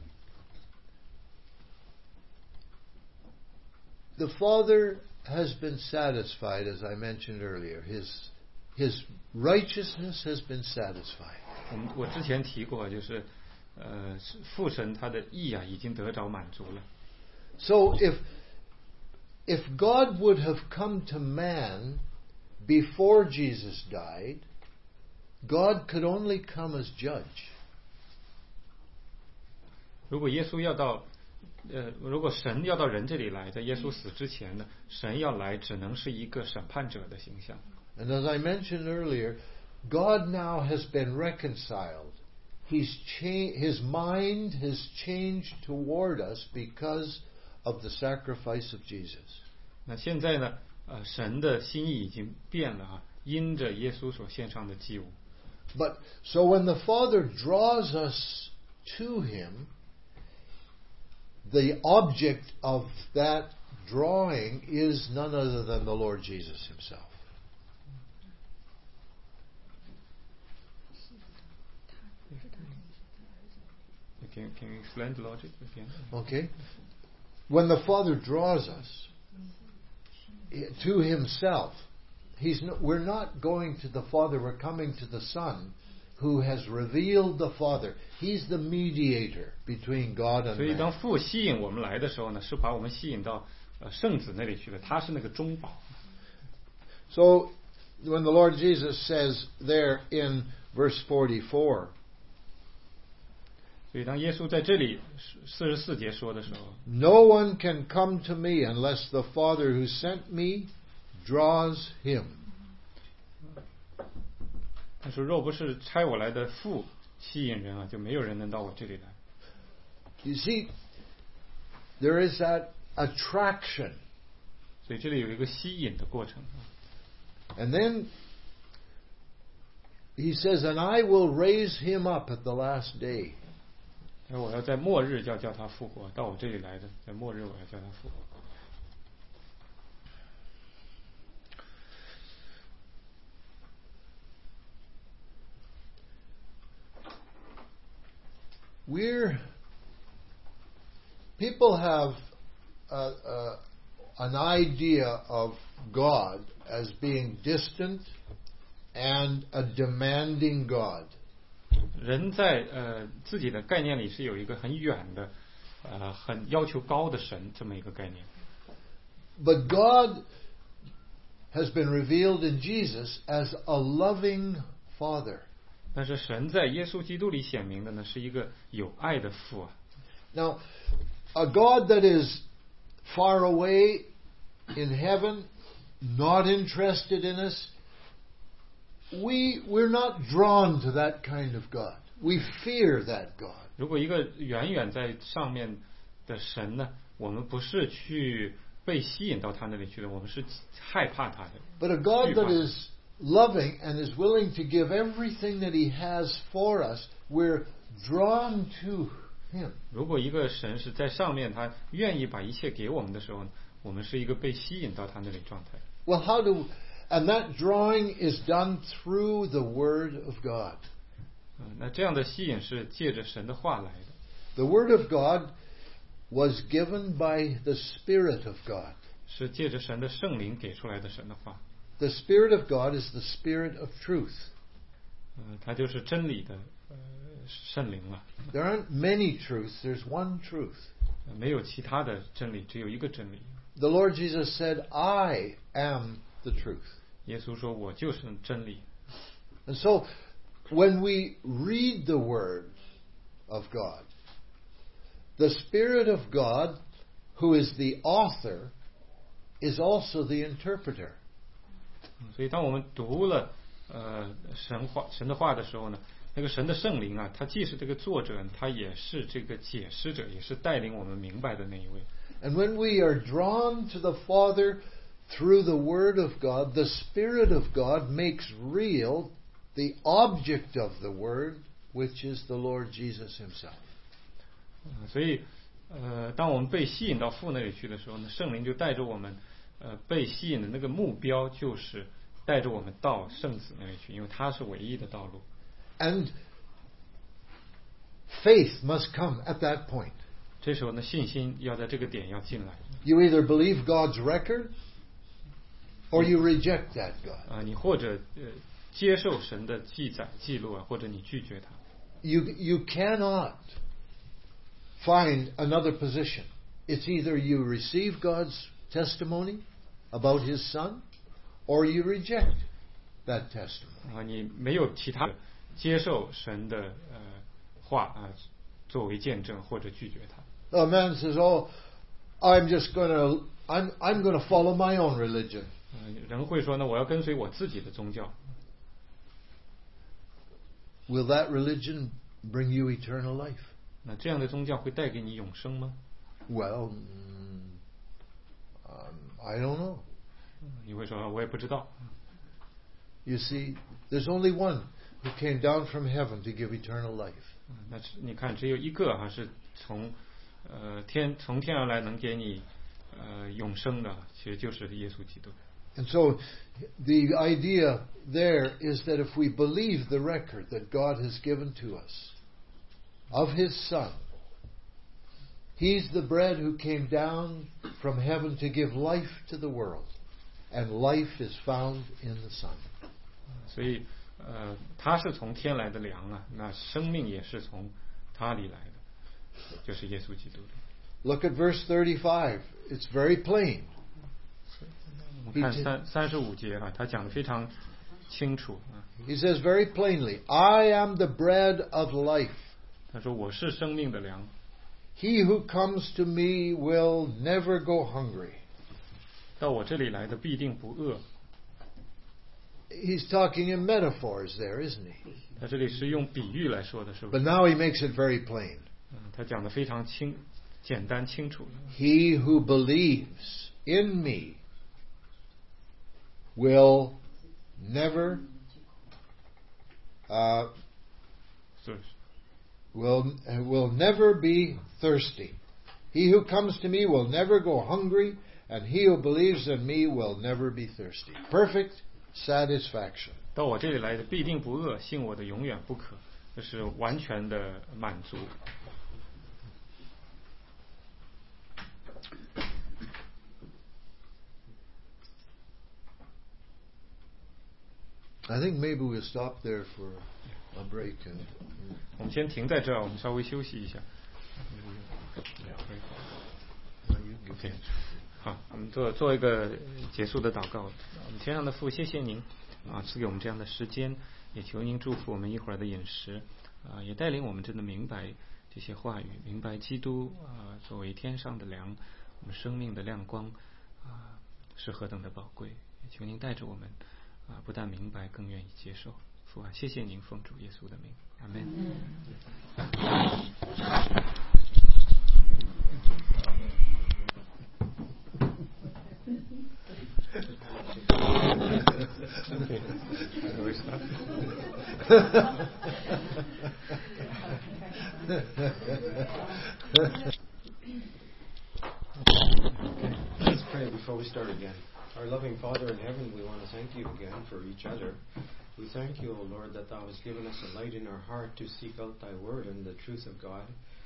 The Father has been satisfied, as I mentioned earlier. His His righteousness has been satisfied. 我们我之前提过，就是呃，父神他的义啊，已经得着满足了。 So if if God would have come to man before Jesus died, God could only come as judge. 如果耶稣要到，呃，如果神要到人这里来，在耶稣死之前呢，神要来只能是一个审判者的形象。 And as I mentioned earlier, God now has been reconciled. He's cha- His mind has changed toward us because of the sacrifice of Jesus. 那现在呢，呃，神的心意已经变了啊，因着耶稣所献上的祭物。 But so when the Father draws us to Him, the object of that drawing is none other than the Lord Jesus Himself. Can, can you explain the logic again? Okay? When the Father draws us, to himself. He's no, we're not going to the Father, we're coming to the Son, who has revealed the Father. He's the mediator between God and 所以当 man. 父吸引我们来的时候呢，是把我们吸引到呃圣子那里去的，他是那个中保。 So, when the Lord Jesus says there in verse forty-four, 所以当耶稣在这里四十四节说的时候， No one can come to me unless the Father who sent me draws him. 他说若不是差我来的父吸引人啊，就没有人能到我这里来。 You see, there is that attraction. 所以这里有一个吸引的过程。 And then he says, and I will raise him up at the last day. 而我要在末日要叫他复活，到我这里来的，在末日我要叫他复活。 We're people have uh, uh, an idea of God as being distant and a demanding God. 人在呃自己的概念里是有一个很远的，呃很要求高的神这么一个概念。 But God has been revealed in Jesus as a loving Father. 但是神在耶稣基督里显明的呢，是一个有爱的父啊。 Now, a God that is far away in heaven, not interested in us, we, we're not drawn to that kind of God. We fear that God. 如果一个远远在上面的神呢，我们不是去被吸引到他那里去的，我们是害怕他的。 But a God that is loving and is willing to give everything that He has for us, we're drawn to Him. 如果一个神是在上面，他愿意把一切给我们的时候呢，我们是一个被吸引到他那里状态。 Well, how do, and that drawing is done through the Word of God. 嗯，那这样的吸引是借着神的话来的。 The Word of God was given by the Spirit of God. 是借着神的圣灵给出来的神的话。 The Spirit of God is the Spirit of truth. 嗯，它就是真理的呃圣灵了。 There aren't many truths, there's one truth. 没有其他的真理，只有一个真理。 The Lord Jesus said, I am the truth. 耶稣说：“我就是真理。” And so, when we read the Word of God, the Spirit of God, who is the author, is also the interpreter. 所以，当我们读了呃神话神的话的时候呢，那个神的圣灵啊，他既是这个作者，他也是这个解释者，也是带领我们明白的那一位。 And when we are drawn to the Father through the Word of God, the Spirit of God makes real the object of the Word, which is the Lord Jesus Himself. 所以，呃，当我们被吸引到父那里去的时候呢，圣灵就带着我们，呃，被吸引的那个目标就是带着我们到圣子那里去，因为他是唯一的道路。 And faith must come at that point. 这时候呢，信心要在这个点要进来。 You either believe God's record, or you reject that God. 啊，你或者呃接受神的记载记录啊，或者你拒绝它。 You you cannot find another position. It's either you receive God's testimony about His Son, or you reject that testimony. 啊，你没有其他接受神的呃话啊作为见证，或者拒绝它。 A man says, "Oh, I'm just going to I'm I'm going to follow my own religion." 呃，人会说呢，我要跟随我自己的宗教。 Will that religion bring you eternal life? 那这样的宗教会带给你永生吗？ Well, mm, um, I don't know. 你会说，我也不知道。 You see, there's only one who came down from heaven to give eternal life. 那你看，只有一个哈、啊、是从呃天从天而来能给你呃永生的，其实就是耶稣基督。 And so, the idea there is that if we believe the record that God has given to us of His Son, He's the bread who came down from heaven to give life to the world, and life is found in the Son. 所以，呃，他是从天来的粮啊，那生命也是从他里来的，就是耶稣基督的。 Look at verse thirty-five. It's very plain. 我们看三三十五节啊，他讲的非常清楚啊。 He says very plainly, "I am the bread of life." 他说：“我是生命的粮。” He who comes to me will never go hungry. 到我这里来的必定不饿。 He's talking in metaphors there, isn't he? 他这里是用比喻来说的，是不是？ But now he makes it very plain. 嗯，他讲的非常清、简单、清楚。 He who believes in me will never, uh, will will never be thirsty. He who comes to me will never go hungry, and he who believes in me will never be thirsty. Perfect satisfaction. 到我这里来的必定不饿，信我的永远不渴，这是完全的满足。 I think maybe we'll stop there for a break. And, 我们先停在这儿，我们稍微休息一下。OK， 好，我们做做一个结束的祷告。我们天上的父，谢谢您啊，赐给我们这样的时间，也求您祝福我们一会儿的饮食啊，也带领我们真的明白这些话语，明白基督啊作为天上的粮，我们生命的亮光啊是何等的宝贵。也求您带着我们啊，不但明白，更愿意接受。父啊，谢谢您，奉主耶稣的名，阿门。Okay. Let's pray before we start again. Our loving Father in heaven, we want to thank you again for each other. We thank you, O Lord, that thou hast given us a light in our heart to seek out thy word and the truth of God.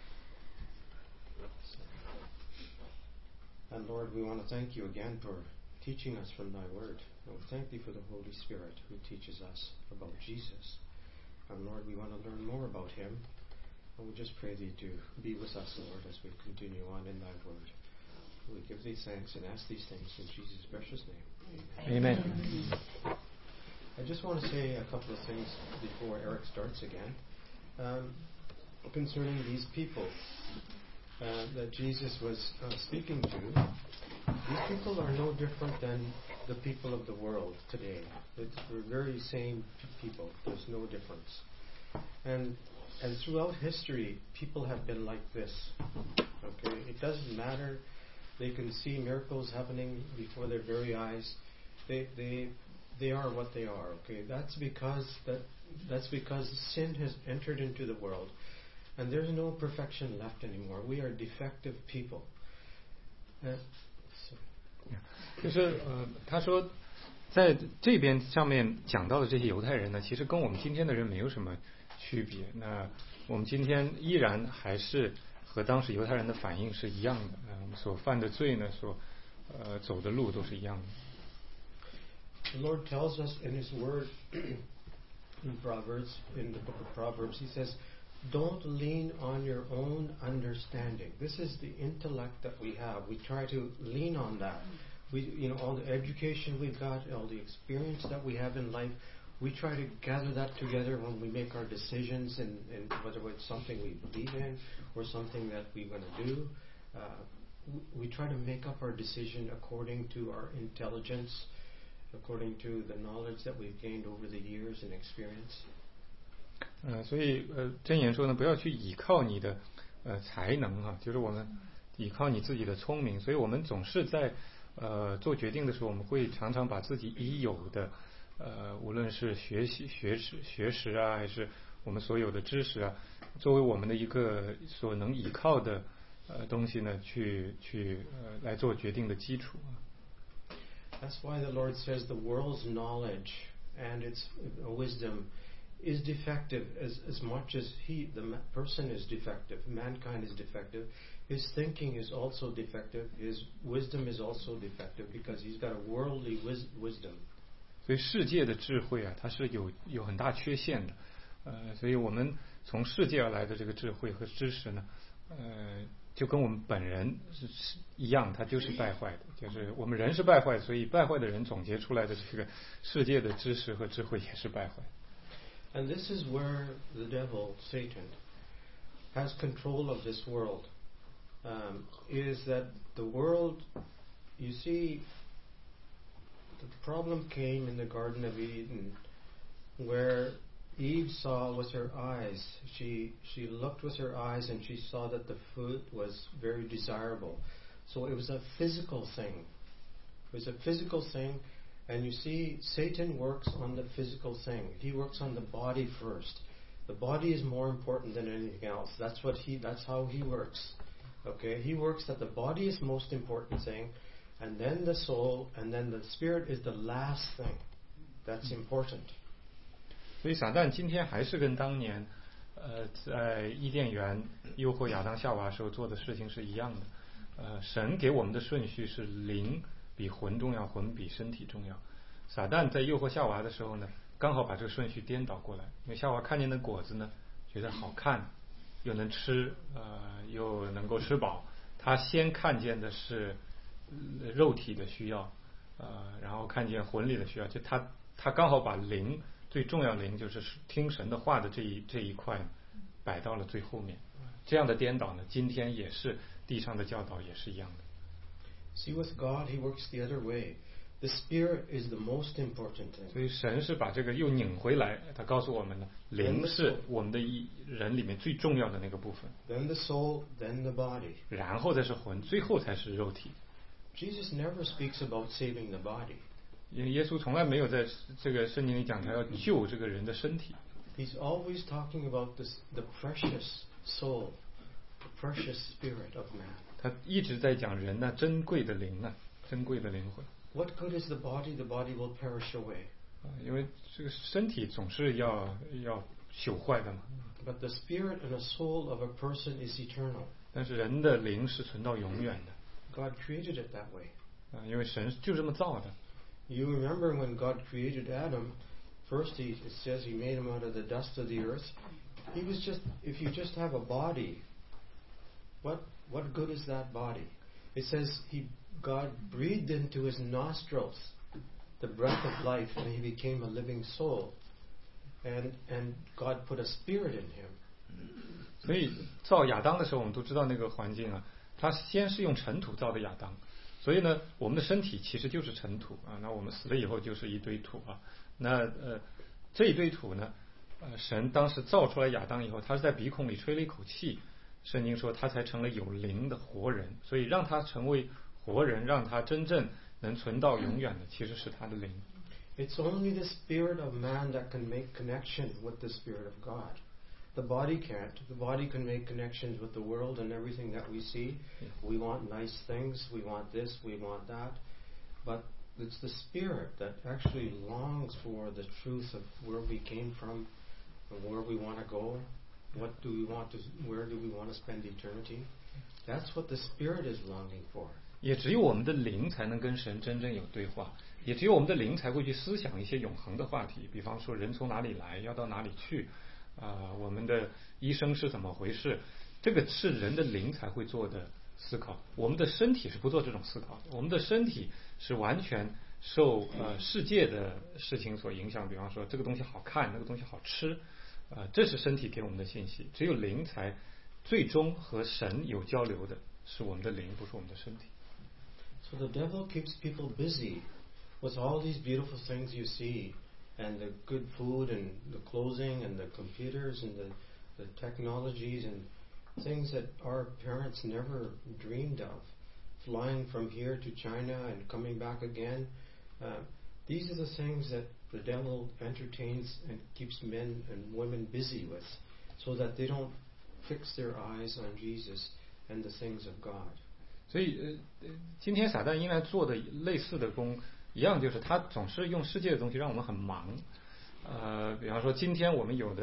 And Lord, we want to thank you again for teaching us from thy word. And we thank thee for the Holy Spirit who teaches us about Jesus. And Lord, we want to learn more about him. And we just pray thee to be with us, Lord, as we continue on in thy word. We give thee thanks and ask these things in Jesus' precious name. Amen. Amen. I just want to say a couple of things before Eric starts again. Um, concerning these people uh, that Jesus was uh, speaking to. These people are no different than the people of the world today. It's the very same people. There's no difference. And and throughout history, people have been like this. Okay, it doesn't matter. They can see miracles happening before their very eyes. They they they are what they are. Okay, that's because that that's because sin has entered into the world, and there's no perfection left anymore. We are defective people. Uh, 就是呃，他说，在这边上面讲到的这些犹太人呢，其实跟我们今天的人没有什么区别。那我们今天依然还是和当时犹太人的反应是一样的，呃，我们所犯的罪呢，所呃走的路都是一样的。 The Lord tells us in His Word in Proverbs, in the book of Proverbs, He says, "Don't lean on your own understanding." This is the intellect that we have. We try to lean on that. We, you know, all the education we've got, all the experience that we have in life, we try to gather that together when we make our decisions, and, and whether it's something we believe in or something that we're going to do. Uh, we, we try to make up our decision according to our intelligence, according to the knowledge that we've gained over the years and experience. 呃，所以呃，箴言说呢，不要去倚靠你的呃才能啊，就是我们倚靠你自己的聪明，所以我们总是在呃做决定的时候，我们会常常把自己已有的呃，无论是学习学识学识啊，还是我们所有的知识啊，作为我们的一个所能倚靠的呃东西呢，去去呃来做决定的基础。 That's why the Lord says the world's knowledge and its wisdom is defective as, as much as he, the person is defective, mankind is defective. his thinking is also defective, his wisdom is also defective because he's got a worldly wis- wisdom. 所以世界的智慧啊，它是有有很大缺陷的，呃，所以我们从世界而来的这个智慧和知识呢，呃，就跟我们本人是是一样，它就是败坏的，就是我们人是败坏，所以败坏的人总结出来的这个世界的知识和智慧也是败坏。 And this is where the devil, Satan, has control of this world. Um, is that the world, you see, the problem came in the Garden of Eden, where Eve saw with her eyes. She she looked with her eyes and she saw that the food was very desirable. So it was a physical thing. It was a physical thing. And you see, Satan works on the physical thing. He works on the body first. The body is more important than anything else. That's what he. That's how he works. Okay, he works that the body is most important thing, and then the soul, and then the spirit is the last thing. That's important. 所以撒旦今天还是跟当年，呃，在伊甸园诱惑亚当夏娃时候做的事情是一样的。呃，神给我们的顺序是灵比魂重要，魂比身体重要。撒旦在诱惑夏娃的时候呢，刚好把这个顺序颠倒过来。因为夏娃看见的果子呢，觉得好看，又能吃，呃，又能够吃饱。他先看见的是肉体的需要，呃，然后看见魂里的需要。就他他刚好把灵最重要的灵，就是听神的话的这一这一块摆到了最后面。这样的颠倒呢，今天也是地上的教导也是一样的。 See, with God, He works the other way. The spirit is the most important thing. 所以神是把这个又拧回来，他告诉我们呢，灵是我们的一人里面最重要的那个部分。 Then the soul, then the body. 然后再是魂，最后才是肉体。 Jesus never speaks about saving the body. 因为耶稣从来没有在这个圣经里讲他要救这个人的身体。 He's always talking about this, the precious soul, the precious spirit of man. 他一直在讲人呢，珍贵的灵啊，珍贵的灵魂。 What good is the body? The body will perish away. 因为这个身体总是要要朽坏的嘛。 But the spirit and the soul of a person is eternal. 但是人的灵是存到永远的。 God created it that way. 啊，因为神就这么造的。 You remember when God created Adam? First, he it says He made him out of the dust of the earth. He was just, if you just have a body, what what good is that body? It says He God breathed into his nostrils the breath of life, and he became a living soul. And and God put a spirit in him. 所以造亚当的时候，我们都知道那个环境啊，他先是用尘土造的亚当。所以呢，我们的身体其实就是尘土啊。那我们死了以后就是一堆土啊。那呃，这一堆土呢，呃，神当时造出来亚当以后，他是在鼻孔里吹了一口气。圣经说他才成了有灵的活人，所以让他成为活人，让他真正能存到永远的，其实是他的灵。 It's only the spirit of man that can make connection with the spirit of God. The body can't. The body can make connections with the world and everything that we see. We want nice things. We want this. We want that. But it's the spirit that actually longs for the truth of where we came from and where we want to go. What do we want to? Where do we want to spend eternity? That's what the spirit is longing for. 也只有我们的灵才能跟神真正有对话，也只有我们的灵才会去思想一些永恒的话题，比方说人从哪里来，要到哪里去，啊、呃，我们的一生是怎么回事，这个是人的灵才会做的思考。我们的身体是不做这种思考的，我们的身体是完全受呃世界的事情所影响，比方说这个东西好看，那个东西好吃，啊、呃，这是身体给我们的信息。只有灵才最终和神有交流的，是我们的灵，不是我们的身体。 So the devil keeps people busy with all these beautiful things you see, and the good food and the clothing and the computers and the, the technologies and things that our parents never dreamed of, flying from here to China and coming back again. Uh, these are the things that the devil entertains and keeps men and women busy with, so that they don't fix their eyes on Jesus and the things of God. 所以呃，今天撒旦应该做的类似的工一样，就是他总是用世界的东西让我们很忙。呃，比方说今天我们有的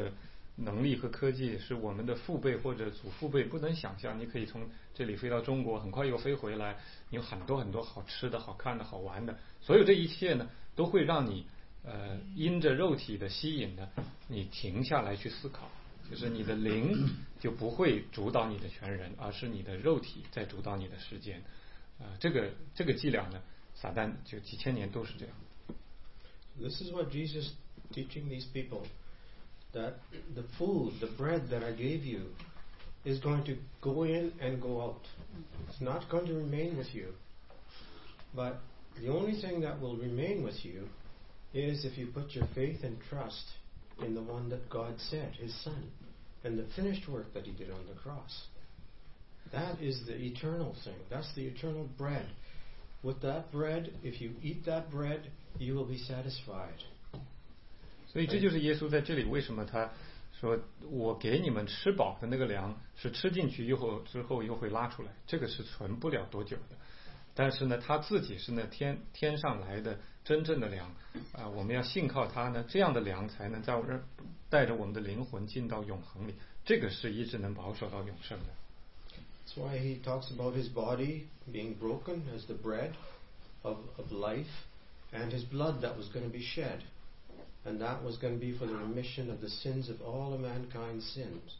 能力和科技是我们的父辈或者祖父辈不能想象。你可以从这里飞到中国，很快又飞回来，你有很多很多好吃的、好看的、好玩的，所有这一切呢，都会让你呃因着肉体的吸引呢，你停下来去思考，就是你的灵就不会主导你的全人，而是你的肉体在主导你的时间。啊、呃，这个这个伎俩呢，撒旦就几千年都是这样。 This is what Jesus teaching these people, that the food, the bread that I gave you is going to go in and go out. It's not going to remain with you. But the only thing that will remain with you is if you put your faith and trust in the one that God sent, His Son, and the finished work that He did on the cross. That is the eternal thing. That's the eternal bread. With that bread, if you eat that bread, you will be satisfied. 所以这就是耶稣在这里为什么他说我给你们吃饱的那个粮是吃进去以后之后又会拉出来，这个是存不了多久的。但是呢，他自己是那天天上来的真正的粮啊、呃，我们要信靠他呢，这样的粮才能在带着我们的灵魂进到永恒里，这个是一直能保守到永生的。 That's why he talks about his body being broken as the bread of, of life, and his blood that was going to be shed. And that was going to be for the remission of the sins of all of mankind's sins.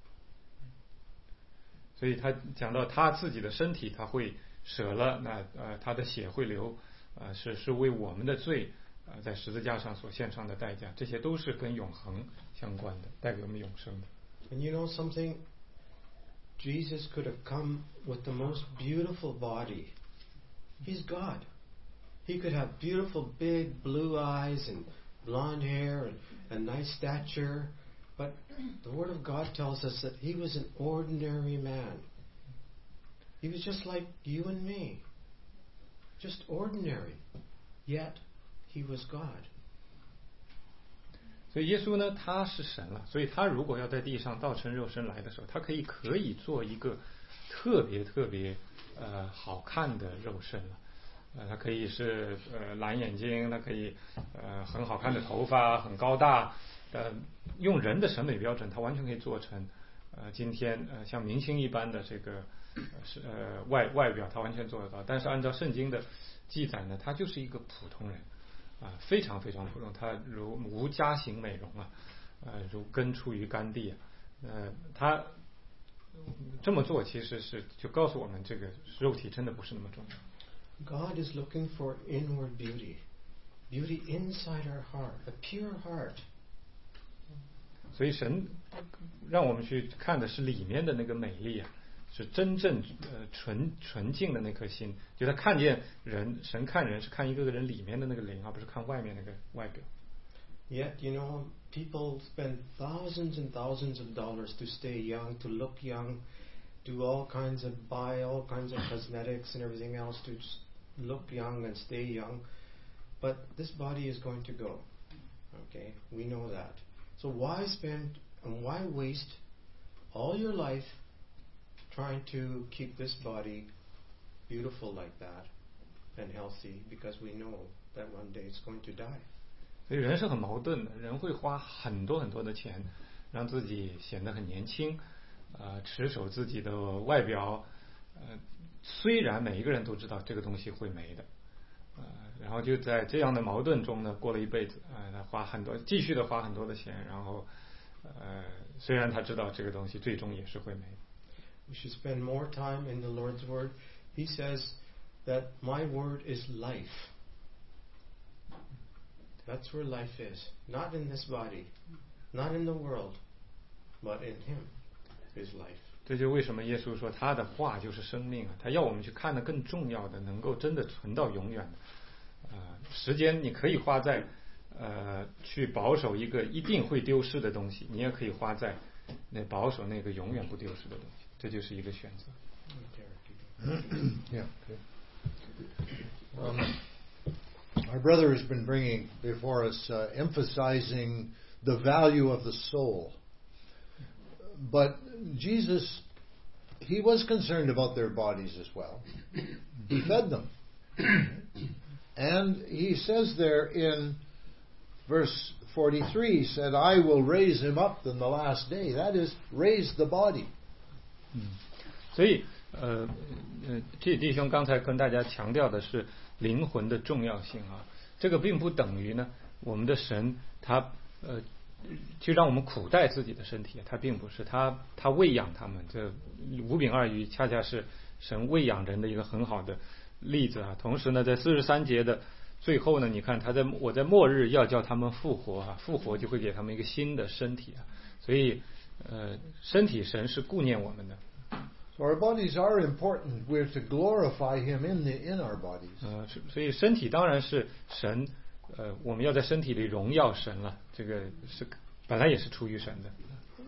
所以他讲到他自己的身体，他会舍了，那呃他的血会流，呃是是为我们的罪，呃在十字架上所献上的代价，这些都是跟永恒相关的，带给我们永生的。 And you know something? Jesus could have come with the most beautiful body. He's God. He could have beautiful big blue eyes and blonde hair and, and nice stature. But the Word of God tells us that He was an ordinary man. He was just like you and me. Just ordinary. Yet He was God. 所以耶稣呢，他是神了，所以他如果要在地上道成肉身来的时候，他可以可以做一个特别特别呃好看的肉身了，呃，他可以是呃蓝眼睛，他可以呃很好看的头发，很高大，呃，用人的审美标准，他完全可以做成呃今天呃像明星一般的这个是呃外外表，他完全做得到。但是按照圣经的记载呢，他就是一个普通人。啊，非常非常普通，他如无家型美容啊，呃，如根出于干地啊，呃，他这么做其实是就告诉我们，这个肉体真的不是那么重要。 God is looking for inward beauty, beauty inside our heart, a pure heart. 所以神让我们去看的是里面的那个美丽啊。是真正呃纯纯净的那颗心，就他看见人，神看人是看一个人里面的那个灵，而不是看外面那个外表。 Yet, you know, people spend thousands and thousands of dollars to stay young, to look young, do all kinds of, buy all kinds of cosmetics and everything else to look young and stay young. But this body is going to go. Okay, we know that. So why spend and why waste all your life trying to keep this body beautiful like that and healthy, because we know that one day it's going to die. 所以人是很矛盾的，人会花很多很多的钱让自己显得很年轻，呃，持守自己的外表，呃，虽然每一个人都知道这个东西会没的，呃，然后就在这样的矛盾中呢，过了一辈子，呃，他花很多，继续的花很多的钱，然后，呃，虽然他知道这个东西最终也是会没的。 We should spend more time in the Lord's Word. He says that my Word is life. That's where life is. Not in this body, not in the world, but in Him is life. 这就为什么耶稣说他的话就是生命啊，他要我们去看的更重要的，能够真的存到永远的。呃，时间你可以花在呃去保守一个一定会丢失的东西，你也可以花在那保守那个永远不丢失的东西。这就是一个选择。 Yeah. Um, our brother has been bringing before us, uh, emphasizing the value of the soul. But Jesus, He was concerned about their bodies as well. He fed them. And He says there in verse forty-three said, I will raise him up in the last day. That is, raise the body. 嗯，所以呃呃，这弟兄刚才跟大家强调的是灵魂的重要性啊。这个并不等于呢，我们的神他呃就让我们苦待自己的身体，他并不是，他他喂养他们，这五饼二鱼恰恰是神喂养人的一个很好的例子啊。同时呢，在四十三节的最后呢，你看他在我在末日要叫他们复活啊，复活就会给他们一个新的身体啊。所以呃，身体神是顾念我们的。 So our bodies are important. We're to glorify Him in the in our bodies. 呃，所以身体当然是神，呃，我们要在身体里荣耀神了。这个是本来也是出于神的。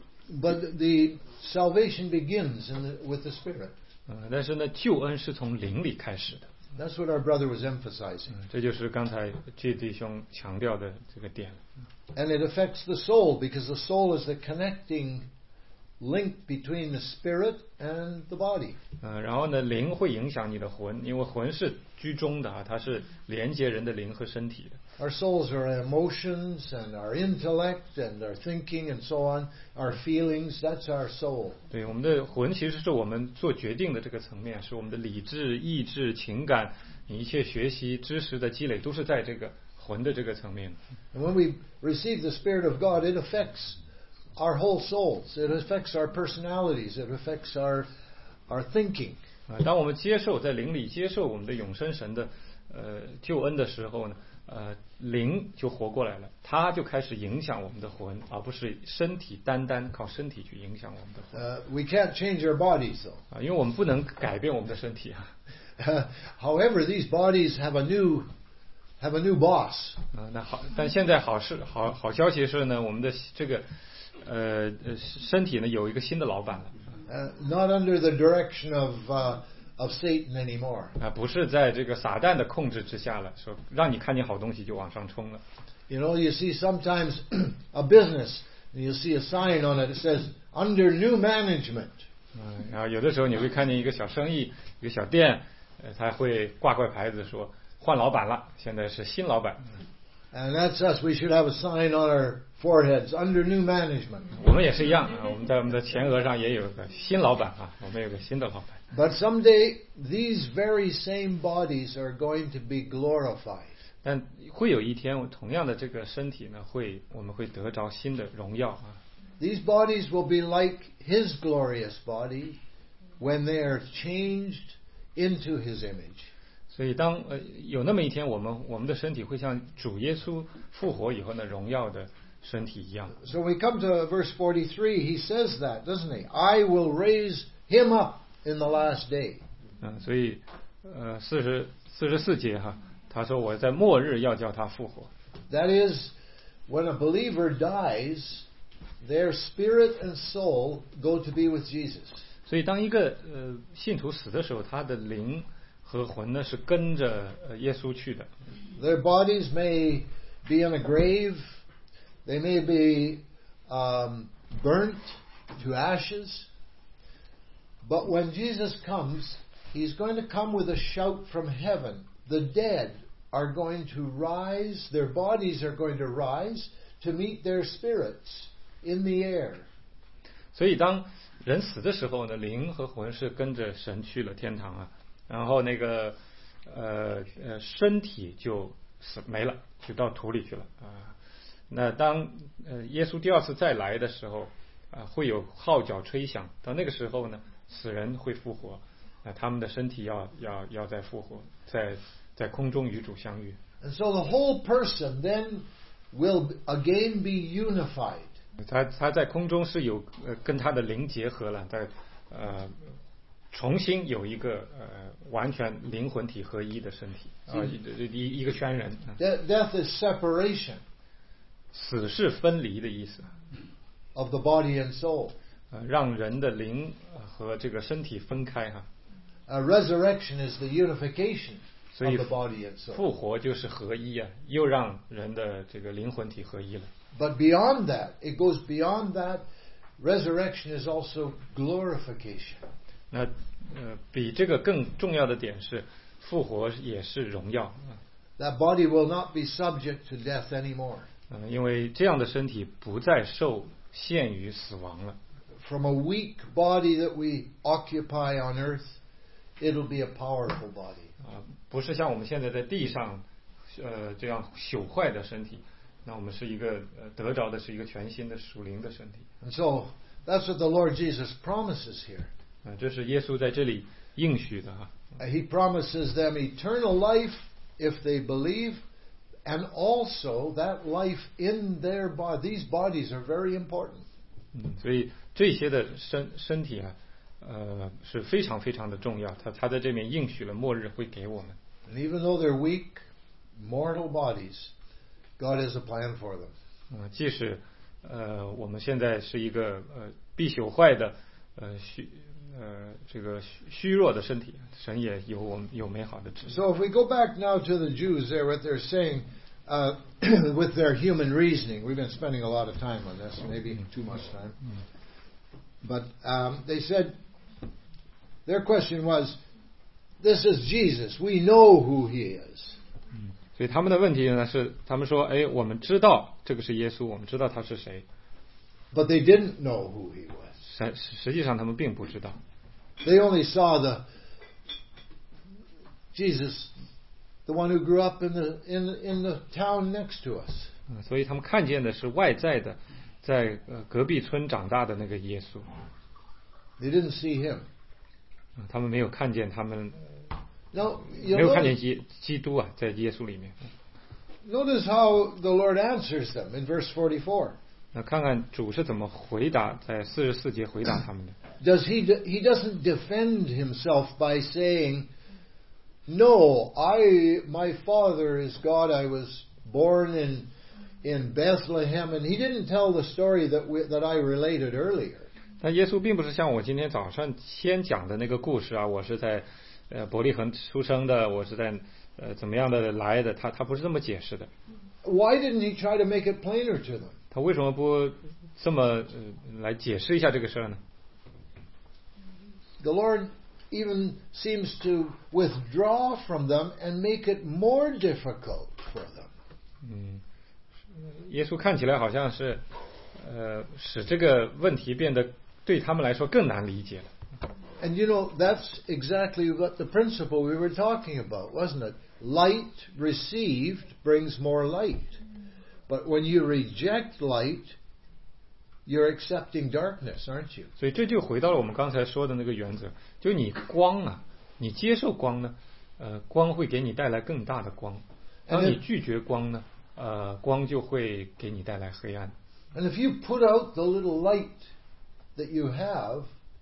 But the salvation begins in the, with the Spirit. 呃，但是呢，救恩是从灵里开始的。 That's what our brother was emphasizing. 这就是刚才这弟兄强调的这个点。 And it affects the soul because the soul is the connecting link between the spirit and the body. 呃，然后呢，灵会影响你的魂，因为魂是居中的啊，它是连接人的灵和身体的。 Our souls are our emotions and our intellect and our thinking and so on, our feelings, that's our soul. 对，我们的魂其实是我们做决定的这个层面，是我们的理智、意志、情感，一切学习知识的积累都是在这个魂的这个层面。 And when we receive the Spirit of God, it affects our whole souls. It affects our personalities. It affects our our thinking. 啊，当我们接受在灵里接受我们的永生神的呃救恩的时候呢，呃，灵就活过来了，它就开始影响我们的魂，而不是身体单单靠身体去影响我们的魂。 Uh, we can't change our bodies, though. 啊，因为我们不能改变我们的身体啊。 However, these bodies have a new have a new boss. 啊，那好，但现在好事好好消息是呢，我们的这个呃呃身体呢有一个新的老板了。 Uh, not under the direction of uh, of Satan anymore. 啊，不是在这个撒旦的控制之下了，说让你看见好东西就往上冲了。 You know, you see sometimes a business, and you see a sign on it that says under new management. 嗯，然后有的时候你会看见一个小生意，一个小店，呃，他会挂块牌子说换老板了，现在是新老板。 And that's us. We should have a sign on our foreheads under new management. 我们也是一样啊，我们在我们的前额上也有个新老板啊，我们有个新的老板。 But someday these very same bodies are going to be glorified. 但会有一天，同样的这个身体呢，会我们会得着新的荣耀啊。 These bodies will be like His glorious body when they are changed into His image. 所以当呃有那么一天，我们我们的身体会像主耶稣复活以后呢荣耀的身体一样。 So we come to verse forty-three. He says that, doesn't he? I will raise him up in the last day. 嗯，所以呃四十四十四节哈，他说我在末日要叫他复活。 That is, when a believer dies, their spirit and soul go to be with Jesus. 所以当一个呃信徒死的时候，他的灵和魂呢是跟着呃耶稣去的。 Their bodies may be in a grave, they may be um, burnt to ashes, but when Jesus comes, He's going to come with a shout from heaven. The dead are going to rise, their bodies are going to rise to meet their spirits in the air. 所以当人死的时候呢，灵和魂是跟着神去了天堂啊。然后那个呃呃身体就死没了，就到土里去了啊。那当呃耶稣第二次再来的时候啊，会有号角吹响，到那个时候呢，死人会复活，啊，他们的身体要要要再复活，在在空中与主相遇。 And so the whole person then will again be unified. 他他在空中是有呃跟他的灵结合了，在呃。重新有一个呃完全灵魂体合一的身体啊，一一个全人。 Death is separation. 死是分离的意思。 Of the body and soul. 呃，让人的灵和这个身体分开哈。 A resurrection is the unification 所以 of the body and soul. 复活就是合一啊，又让人的这个灵魂体合一了。 But beyond that, it goes beyond that. Resurrection is also glorification. 那呃，比这个更重要的点是，复活也是荣耀。 That body will not be subject to death anymore. 嗯，因为这样的身体不再受限于死亡了。 From a weak body that we occupy on earth, it'll be a powerful body. 啊，不是像我们现在在地上，呃，这样朽坏的身体。那我们是一个呃得着的是一个全新的属灵的身体。 And so that's what the Lord Jesus promises here. 啊，这是耶稣在这里应许的哈。 He promises them eternal life if they believe, and also that life in their body. These bodies are very important. 嗯，所以这些的身身体啊，呃，是非常非常的重要。他他在这边应许了末日会给我们。 And even though they're weak, mortal bodies, God has a plan for them. 嗯，即使呃我们现在是一个呃必朽坏的呃虚呃这个虚弱的身体，神也有我们有美好的旨意。 So if we go back now to the Jews there, what they're saying uh, with their human reasoning, we've been spending a lot of time on this, maybe too much time. But um, they said, their question was, this is Jesus, we know who he is. 所以他们的问题呢是，他们说，哎，我们知道这个是耶稣，我们知道他是谁。 But they didn't know who he was. 实实际上他们并不知道。 They only saw the Jesus, the one who grew up in the in in the town next to us. 嗯，所以他们看见的是外在的，在呃隔壁村长大的那个耶稣。 They didn't see him. 嗯，他们没有看见他们。 No, 没有看见基基督啊，在耶稣里面。 Notice how the Lord answers them in verse forty-four. 那看看主是怎么回答，在四十四节回答他们的。 Does he? He doesn't defend himself by saying, "No, I, my father is God. I was born in in Bethlehem," and he didn't tell the story that we, that I related earlier. 但耶稣并不是像我今天早上先讲的那个故事啊，我是在。呃，伯利恒出生的，我是在呃怎么样的来的？他他不是这么解释的。 Why didn't he try to make it plainer to them? 他为什么不这么呃来解释一下这个事儿呢 ？The Lord even seems to withdraw from them and make it more difficult for them. 嗯，耶稣看起来好像是呃使这个问题变得对他们来说更难理解了。 And you know, that's exactly what the principle we were talking about, wasn't it? Light received brings more light. But when you reject light, you're accepting darkness, aren't you? 所以这就回到了我们刚才说的那个原则，就你光啊，你接受光呢，呃，光会给你带来更大的光。当你拒绝光呢，呃，光就会给你带来黑暗。 And if you put out the little light that you have,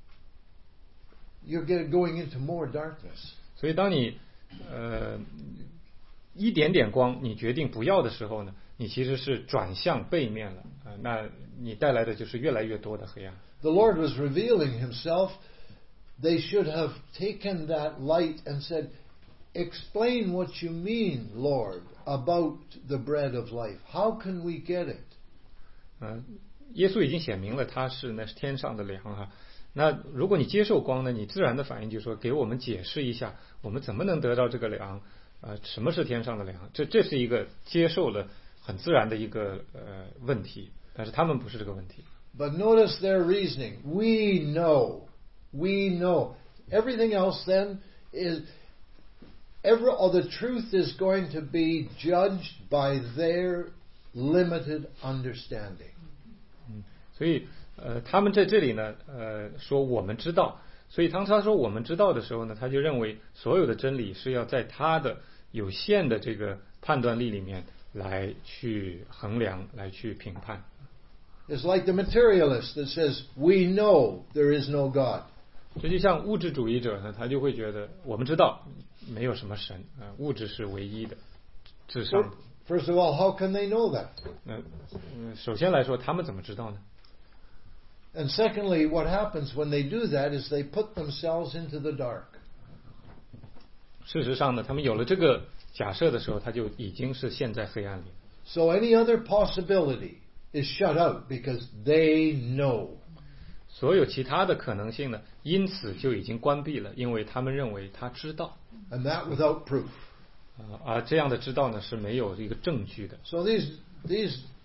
you're going into more darkness. 所以当你呃一点点光你决定不要的时候呢，你其实是转向背面了啊、呃，那你带来的就是越来越多的黑暗。 The Lord was revealing himself. They should have taken that light and said, "Explain what you mean, Lord, about the bread of life. How can we get it?" 呃，耶稣已经显明了他是那是天上的粮哈。那如果你接受光呢，你自然的反应就是说，给我们解释一下，我们怎么能得到这个粮？呃，什么是天上的粮？这这是一个接受了很自然的一个呃问题，但是他们不是这个问题。 But notice their reasoning. We know, we know. Everything else then is every all the truth is going to be judged by their limited understanding. 嗯，所以。呃，他们在这里呢，呃，说我们知道，所以当他说我们知道的时候呢，他就认为所有的真理是要在他的有限的这个判断力里面来去衡量，来去评判。 It's like the materialist that says we know there is no God. 这就像物质主义者呢，他就会觉得我们知道没有什么神啊、呃，物质是唯一的，至上的。 First of all, how can they know that? 那、呃、首先来说，他们怎么知道呢？ And secondly, what happens when they do that is they put themselves into the dark. 事实上呢，他们有了这个假设的时候，他就已经是陷在黑暗里。 So any other possibility is shut out because they know. 所有其他的可能性呢，因此就已经关闭了，因为他们认为他知道。 And that without proof. 啊，而这样的知道呢是没有一个证据的。 So these these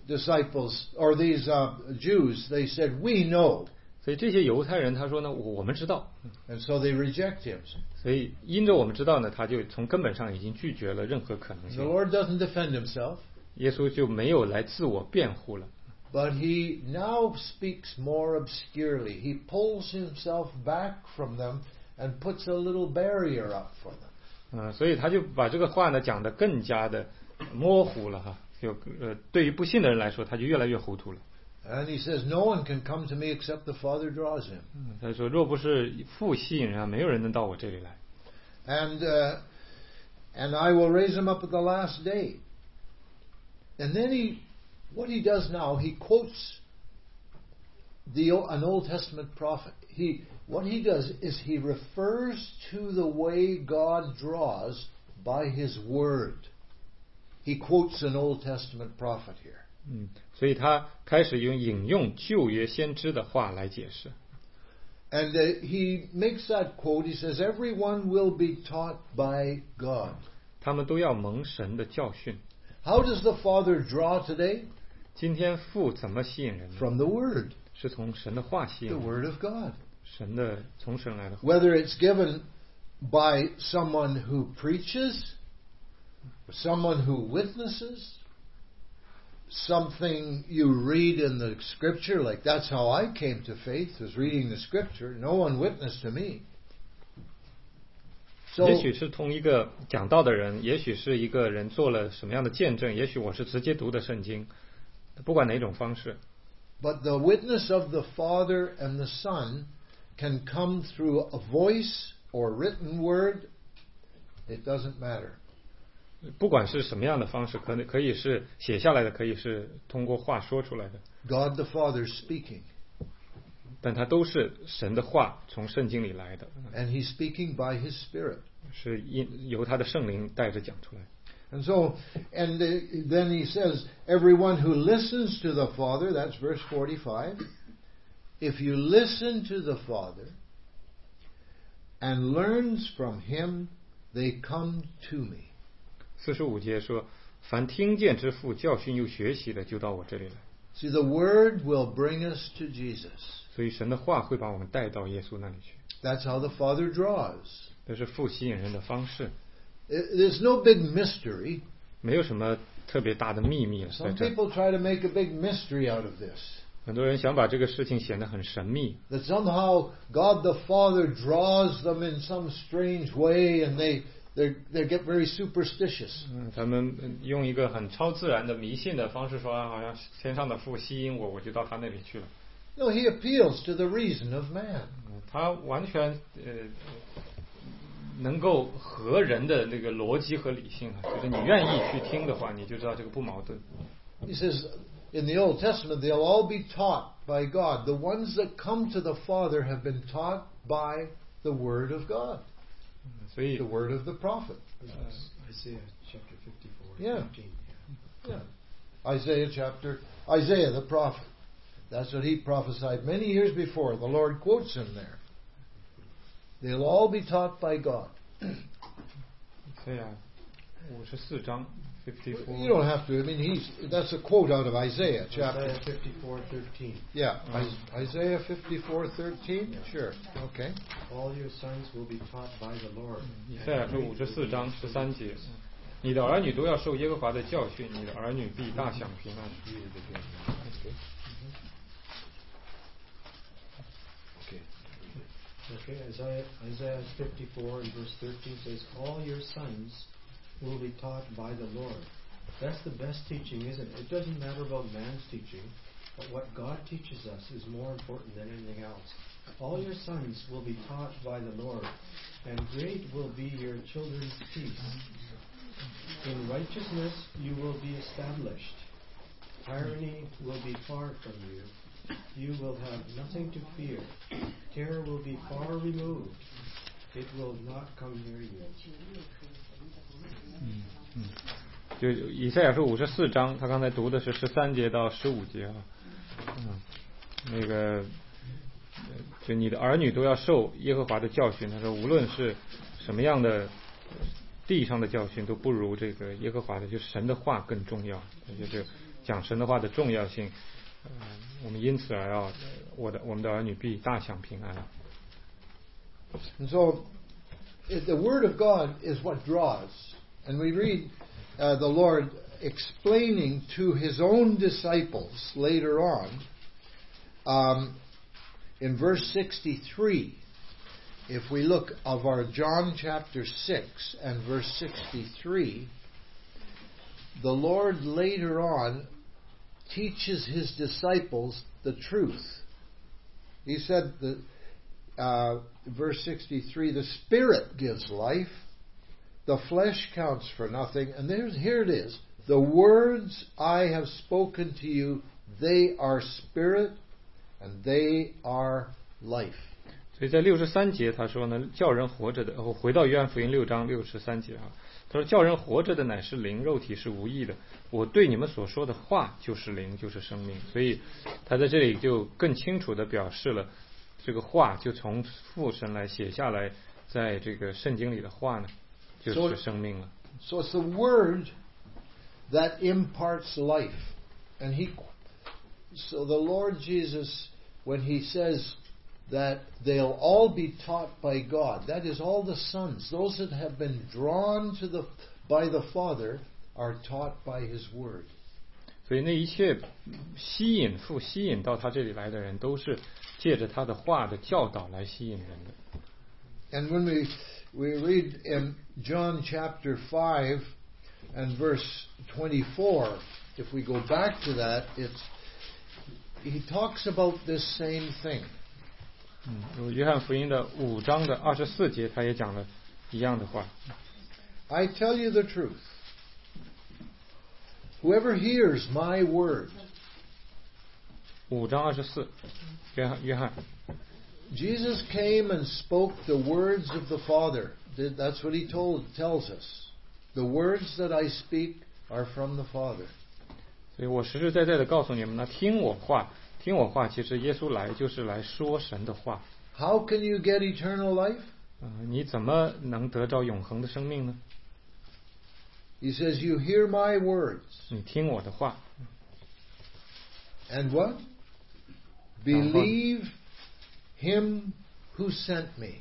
disciples or these uh, Jews, they said, "We know." 所以这些犹太人他说呢，我我们知道， And so they reject him. 所以因着我们知道呢，他就从根本上已经拒绝了任何可能 The 性。 Lord doesn't defend himself, 耶稣就没有来自我辩护了， but he now speaks more obscurely. He pulls himself back from them and puts a little barrier up for them. 嗯，所以他就把这个话呢讲得更加的模糊了哈，就呃对于不信的人来说，他就越来越糊涂了。 And he says, "No one can come to me except the Father draws him." 嗯，他说若不是父吸引人啊，没有人能到我这里来。 And uh, and I will raise him up at the last day. And then he, what he does now, he quotes the an Old Testament prophet. He what he does is he refers to the way God draws by His Word. He quotes an Old Testament prophet here. 嗯，所以他开始用引用旧约先知的话来解释。 And uh, he makes that quote. He says, "Everyone will be taught by God." 他们都要蒙神的教训。 How does the Father draw today? 今天父怎么吸引人呢？ From the Word, 是从神的话吸引 the 人， Word of God. 神的从神来的话。 Whether it's given by someone who preaches, someone who witnesses, something you read in the Scripture, like that's how I came to faith, was reading the Scripture. No one witnessed to me. So, 也许是同一个讲道的人，也许是一个人做了什么样的见证，也许我是直接读的圣经，不管哪种方式。 but the witness of the Father and the Son can come through a voice or written word. It doesn't matter. 不管是什么样的方式，可能可以是写下来的，可以是通过话说出来的， God the Father speaking, 但它都是神的话从圣经里来的， and He's speaking by His Spirit. 是因由他的圣灵带着讲出来。 And so, and uh, then he says, "Everyone who listens to the Father," that's verse forty-five, "if you listen to the Father and learns from Him, they come to me." 四十五节说：“凡听见之父教训又学习的，就到我这里来。” See, the Word will bring us to Jesus. 所以神的话会把我们带到耶稣那里去。 That's how the Father draws. 这是父吸引人的方式。 There's no big mystery. 没有什么特别大的秘密在 Some 这。 people try to make a big mystery out of this. 很多人想把这个事情显得很神秘。 That somehow God the Father draws them in some strange way, and they they they get very superstitious. 嗯，他们用一个很超自然的迷信的方式说啊，好像天上的父吸引我，我就到他那里去了。 No, He appeals to the reason of man. 嗯他完全呃能够合人的那个逻辑和理性啊，就是你愿意去听的话，你就知道这个不矛盾。 He says in the Old Testament they'll all be taught by God. The ones that come to the Father have been taught by the Word of God, 所以 the Word of the prophet. Isaiah chapter fifty-four. Yeah. fifteen, Yeah. Isaiah chapter, Isaiah the prophet. That's what he prophesied many years before. The Lord quotes him there. They'll all be taught by God. 对呀，五十四章 fifty four。 You don't have to. I mean, he's that's a quote out of Isaiah chapter. Isaiah fifty-four thirteen. Yeah, Isaiah fifty-four thirteen. Sure. Okay. All your sons will be taught by the Lord. 以赛亚书五十四章十三节，你的儿女都要受耶和华的教训，你的儿女必大享平安。 Okay, Isaiah, Isaiah fifty-four and verse thirteen says, "All your sons will be taught by the Lord." That's the best teaching, isn't it? It doesn't matter about man's teaching, but what God teaches us is more important than anything else. All your sons will be taught by the Lord, and great will be your children's peace. In righteousness you will be established. Tyranny will be far from you. You will have nothing to fear. Terror will be far removed. It will not come near you. 嗯嗯，就以赛亚书五十四章，他刚才读的是十三节到十五节啊。嗯，那个，就你的儿女都要受耶和华的教训。他说，无论是什么样的地上的教训，都不如这个耶和华的，就是神的话更重要。就是讲神的话的重要性，呃，我们因此而要我的我们的儿女必大享平安。 And so, the Word of God is what draws. And we read uh, the Lord explaining to His own disciples later on, um, in verse sixty-three. If we look of our John chapter six and verse sixty-three, the Lord later on teaches His disciples the truth. He said that, uh, verse sixty-three, the Spirit gives life, the flesh counts for nothing. And there's, here it is. The words I have spoken to you, they are spirit and they are life. 所以在六十三节他说呢，叫人活着的，我回到约翰福音六章六十三节啊，他说叫人活着的乃是灵，肉体是无益的。我对你们所说的话就是灵，就是生命。所以他在这里就更清楚地表示了，这个话就从父神来写下来，在这个圣经里的话呢，就是生命了。 So, so it's the word that imparts life, and he. So the Lord Jesus, when He says that they'll all be taught by God, that is, all the sons, those that have been drawn to the by the Father, are taught by His word. 所以那一切吸引父吸引到他这里来的人，都是借着他的话的教导来吸引人的。 And when we we read in John chapter five and verse twenty-four, if we go back to that, it's he talks about this same thing. 嗯，约翰福音的五章的二十四节，他也讲了一样的话。 I tell you the truth. Whoever hears my word. 五章二十四，约翰约翰。 Jesus came and spoke the words of the Father. That's what He told tells us. The words that I speak are from the Father. 所以我实实在在的告诉你们呢，听我话，听我话。其实耶稣来就是来说神的话。 How can you get eternal life? 呃，你怎么能得着永恒的生命呢？ He says, "You hear my words." 你听我的话。 And what? Believe Him who sent me.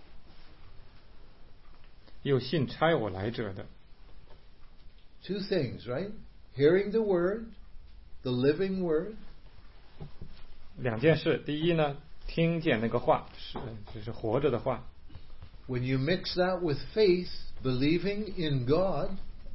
又信差我来者的。 Two things, right? Hearing the word, the living word. 两件事，第一呢，听见那个话，是就是活着的话。 When you mix that with faith, believing in God,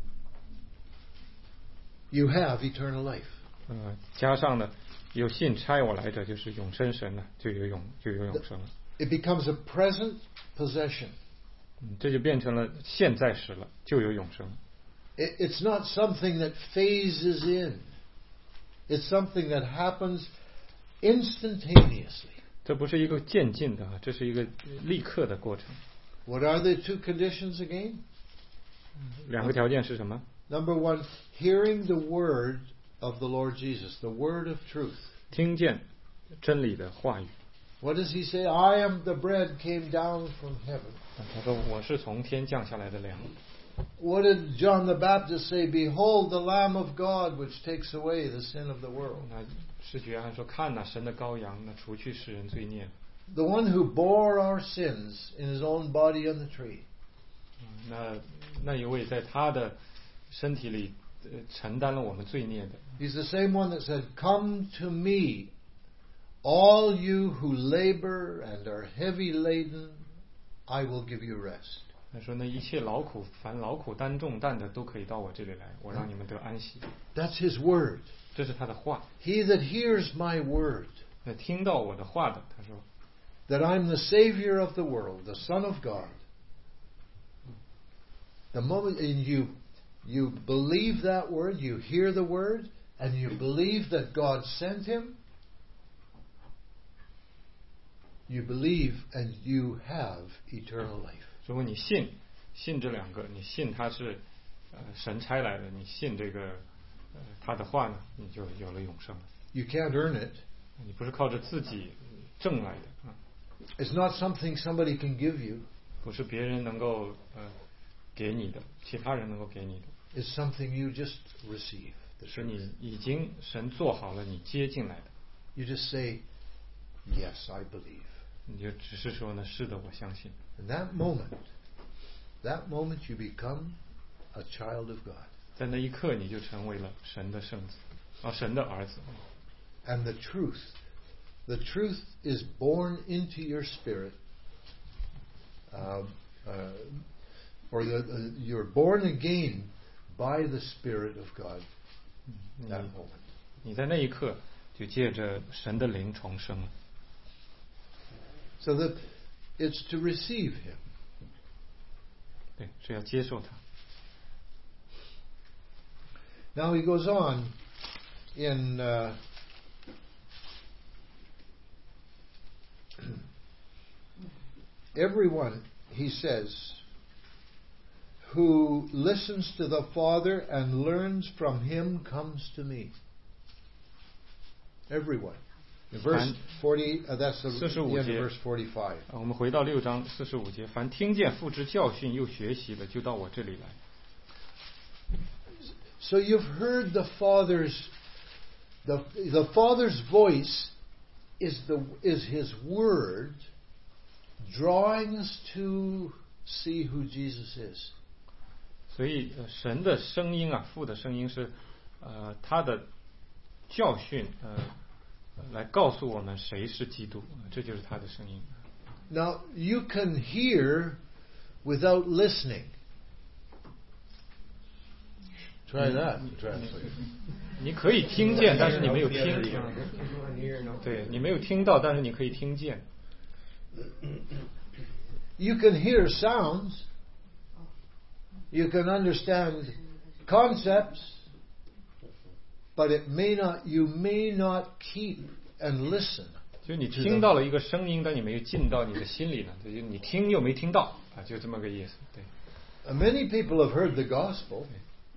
you have eternal life. 呃，加上呢，有信差我来者，就是永生神了，就有永就有永生了。 It becomes a present possession. 嗯，这就变成了现在时了，就有永生。 It, it's not something that phases in. It's something that happens instantaneously. 这不是一个渐进的，这是一个立刻的过程。 What are the two conditions again? 两个条件是什么？ Number one, hearing the word of the Lord Jesus, the word of truth. 听见真理的话语。 What does He say? I am the bread came down from heaven. 他说我是从天降下来的粮。 What did John the Baptist say? Behold the Lamb of God which takes away the sin of the world. 那使徒约翰说：“看哪，神的羔羊，那除去世人罪孽。” The one who bore our sins in His own body on the tree. 那那一位在他的身体里承担了我们罪孽的。 He's the same one that said, "Come to me, all you who labor and are heavy laden, I will give you rest." 他说：“那一切劳苦凡劳苦担重担的，都可以到我这里来，我让你们得安息。” That's His word. 这是他的话。 He that hears my word. 那听到我的话的，他说 That I'm the Savior of the world, the Son of God. The moment you you believe that word, you hear the word, and you believe that God sent Him, you believe and you have eternal life. 如果你信信这两个，你信他是呃神差来的，你信这个呃他的话呢，你就有了永生了。 You can't earn it. 你不是靠着自己挣来的啊。 It's not something somebody can give you. 不是别人能够呃给你的，其他人能够给你的。 It's something you just receive. 是你已经神做好了你接进来的。 You just say, yes, I believe. 你就只是说呢，是的，我相信。 In that moment, that moment you become a child of God. 在那一刻，你就成为了神的圣子，啊，神的儿子。 And the truth, the truth is born into your spirit, uh, uh, or the, uh, you're born again by the Spirit of God. That moment. 你在那一刻就借着神的灵重生了。 So that it's to receive Him. 对，是要接受他。 Now he goes on in uh, everyone, he says, who listens to the Father and learns from Him comes to me. Everyone. Verse forty, uh, that's the end of verse forty-five. 我们回到六章四十五节，凡听见父之教训又学习的，就到我这里来。 So you've heard the Father's, the the Father's voice is the is His word, drawing us to see who Jesus is. 所以神的声音啊，父的声音是，呃，他的教训，呃。来告诉我们谁是基督，这就是他的声音。 Now you can hear without listening. Try that. 你可以听见，但是你没有听。对，你没有听到，但是你可以听见。 You can hear sounds. You can understand concepts. But it may not, you may not keep and listen. 就你听到了一个声音，但你没有进到你的心里呢，就是你听又没听到啊，就这么个意思。对。 Many people have heard the gospel.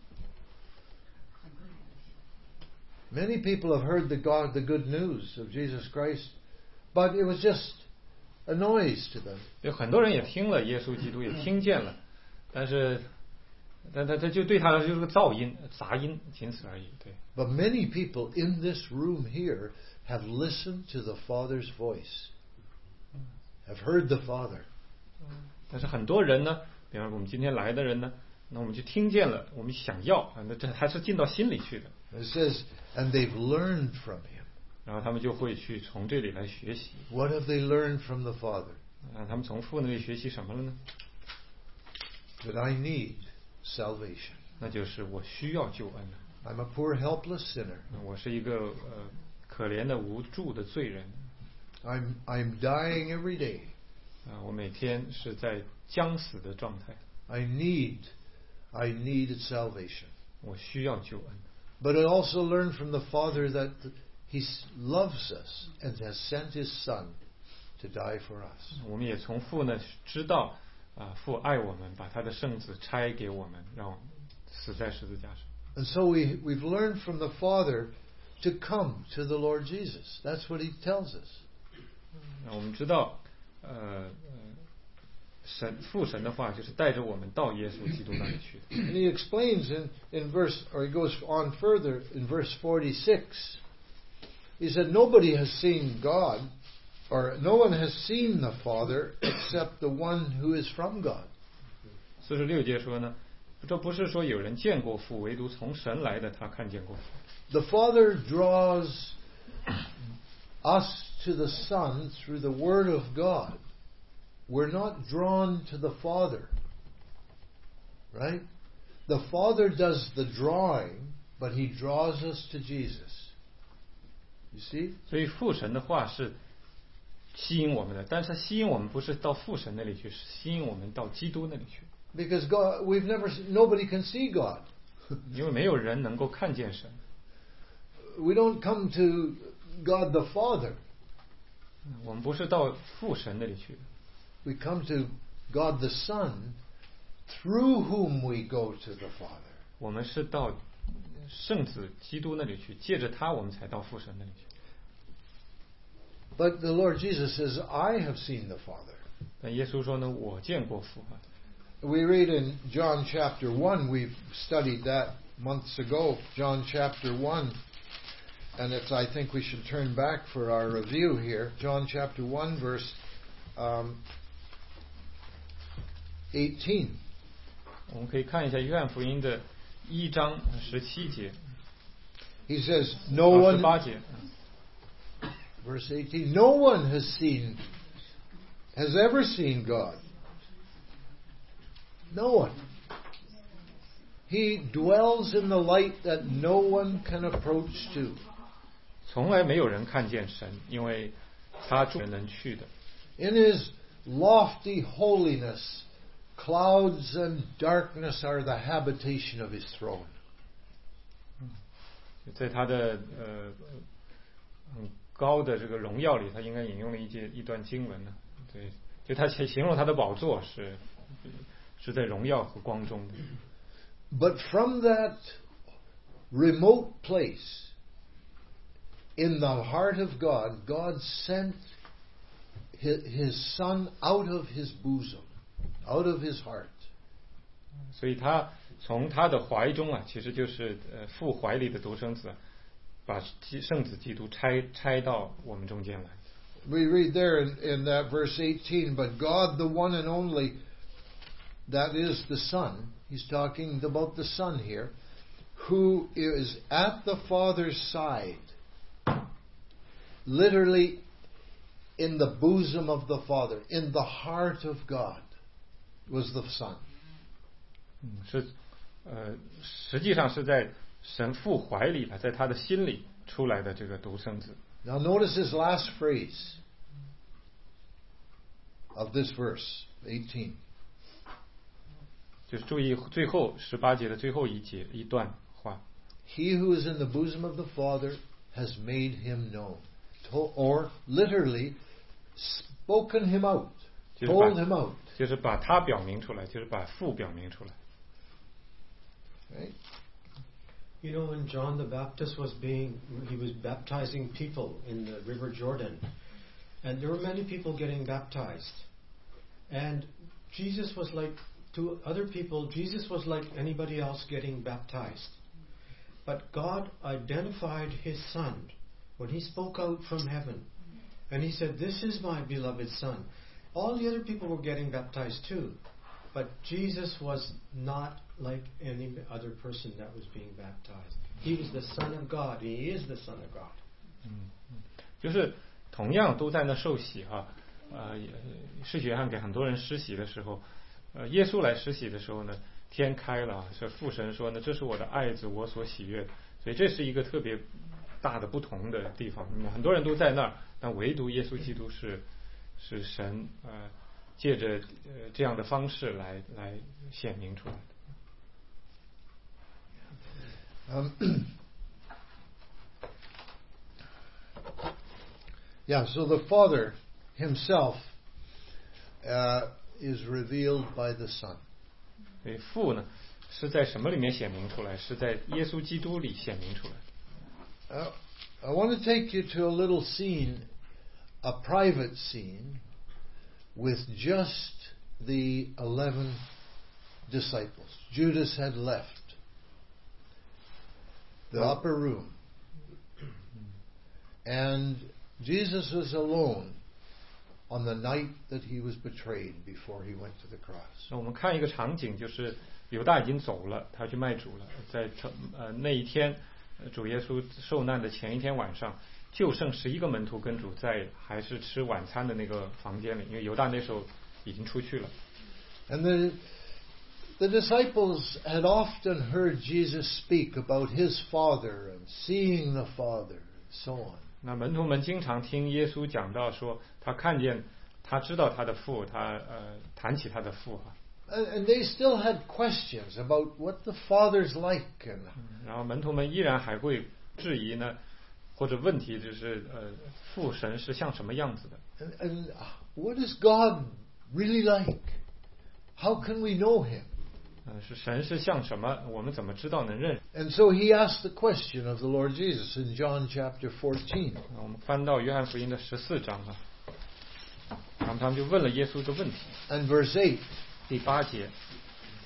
Many people have heard the God, the good news of Jesus Christ, but it was just a noise to them. 有很多人也听了耶稣基督，也听见了，但是。但他他就对他来说就是个噪音、杂音，仅此而已。对。 But many people in this room here have listened to the Father's voice, have heard the Father. 但是很多人呢，比方说我们今天来的人呢，那我们就听见了，我们想要啊，那这还是进到心里去的。 It says, and they've learned from Him. 然后他们就会去从这里来学习。 What have they learned from the Father? 啊，他们从父那里学习什么了呢？ That I need salvation. 那就是我需要救恩。 I'm a poor, helpless sinner. 我是一个呃可怜的无助的罪人。 I'm I'm dying every day. 啊，我每天是在将死的状态。 I need, I need salvation. 我需要救恩。 But I also learned from the Father that He loves us and has sent His Son to die for us. 我们也从父呢知道。啊，父爱我们，把他的圣子差给我们，让死在十字架上。 And so we we've learned from the Father to come to the Lord Jesus. That's what He tells us. 那我们知道，呃，神父神的话就是带着我们到耶稣基督那里去。 And He explains in in verse, or He goes on further in verse forty-six. He said, "Nobody has seen God." Or no one has seen the Father except the one who is from God. 四十六节说呢，这不是说有人见过父，唯独从神来的他看见过父。 The Father draws us to the Son through the Word of God. We're not drawn to the Father, right? The Father does the drawing, but He draws us to Jesus. You see? 所以父神的话是。吸引我们的，但是吸引我们不是到父神那里去，是吸引我们到基督那里去。 Because God, we've never, nobody can see God. 因为没有人能够看见神。 We don't come to God the Father. 我们不是到父神那里去。 We come to God the Son, through whom we go to the Father. 我们是到圣子基督那里去，借着他，我们才到父神那里去。 But the Lord Jesus says, I have seen the Father. 但耶稣说呢，我见过父。 We read in John chapter one, we've studied that months ago, John chapter one, and it's, I think we should turn back for our review here. John chapter one, verse um, eighteen. 我们可以看一下约翰福音的一章十七节。 He says, "No 啊 one." 十八节。 Verse eighteen. No one has seen, has ever seen God. No one. He dwells in the light that no one can approach to. 从来没有人看见神，因为他主人能去的。 In his lofty holiness, clouds and darkness are the habitation of his throne. 在他的呃很高的这个荣耀里，他应该引用了一节一段经文呢。对，就他形容他的宝座是是在荣耀和光中的。 But from that remote place, in the heart of God, God sent his, his Son out of his bosom, out of his heart. 所以他从他的怀中啊，其实就是呃父怀里的独生子，把圣子基督拆拆到我们中间来。 We read there in, in that verse eighteen, but God, the one and only, that is the Son, he's talking about the Son here, who is at the Father's side, literally in the bosom of the Father, in the heart of God, was the Son. 嗯，是呃，实际上是在神父怀里吧，在他的心里出来的这个独生子。 Now notice his last phrase of this verse, eighteen. 就是注意最后十八节的最后一节一段话。 He who is in the bosom of the Father has made him known, to, or literally spoken him out, 就是 told 把 him out. 就是把他表明出来，就是把父表明出来。 Right? You know, when John the Baptist was being, he was baptizing people in the River Jordan, and there were many people getting baptized. And Jesus was like, to other people, Jesus was like anybody else getting baptized. But God identified his Son when he spoke out from heaven. And he said, "This is my beloved Son." All the other people were getting baptized too. But Jesus was not like any other person that was being baptized. He was the Son of God. He is the Son of God. 嗯，就是同样都在那受洗哈，呃，施洗约翰给很多人施洗的时候，呃，耶稣来施洗的时候呢，天开了，是父神说呢，这是我的爱子，我所喜悦的，所以这是一个特别大的不同的地方。很多人都在那儿，但唯独耶稣基督是是神呃借着呃这样的方式来来显明出来的。 Um, yeah, so the Father himself uh, is revealed by the Son. 所以父呢是在什么里面显明出来？是在耶稣基督里显明出来。 Uh, I want to take you to a little scene, a private scene, with just the eleven disciples. Judas had left the upper room, and Jesus was alone on the night that he was betrayed before he went to the cross. 那我们看一个场景，就是犹大已经走了，他去卖主了。在呃那一天，主耶稣受难的前一天晚上，就剩十一个门徒跟主在还是吃晚餐的那个房间里，因为犹大那时候已经出去了。 And the the disciples had often heard Jesus speak about his Father and seeing the Father and so on. 那门徒们经常听耶稣讲到说，他看见，他知道他的父，他呃谈起他的父哈。 And, and they still had questions about what the Father's like. And 然后门徒们依然还会质疑呢，或者问题就是呃父神是像什么样子的？ and, and what is God really like? How can we know him? 呃，是神是像什么？我们怎么知道能认识？ And so he asked the question of the Lord Jesus in John chapter fourteen. 我们翻到约翰福音的十四章啊，然后他们就问了耶稣一个问题。 And verse eight. 第八节。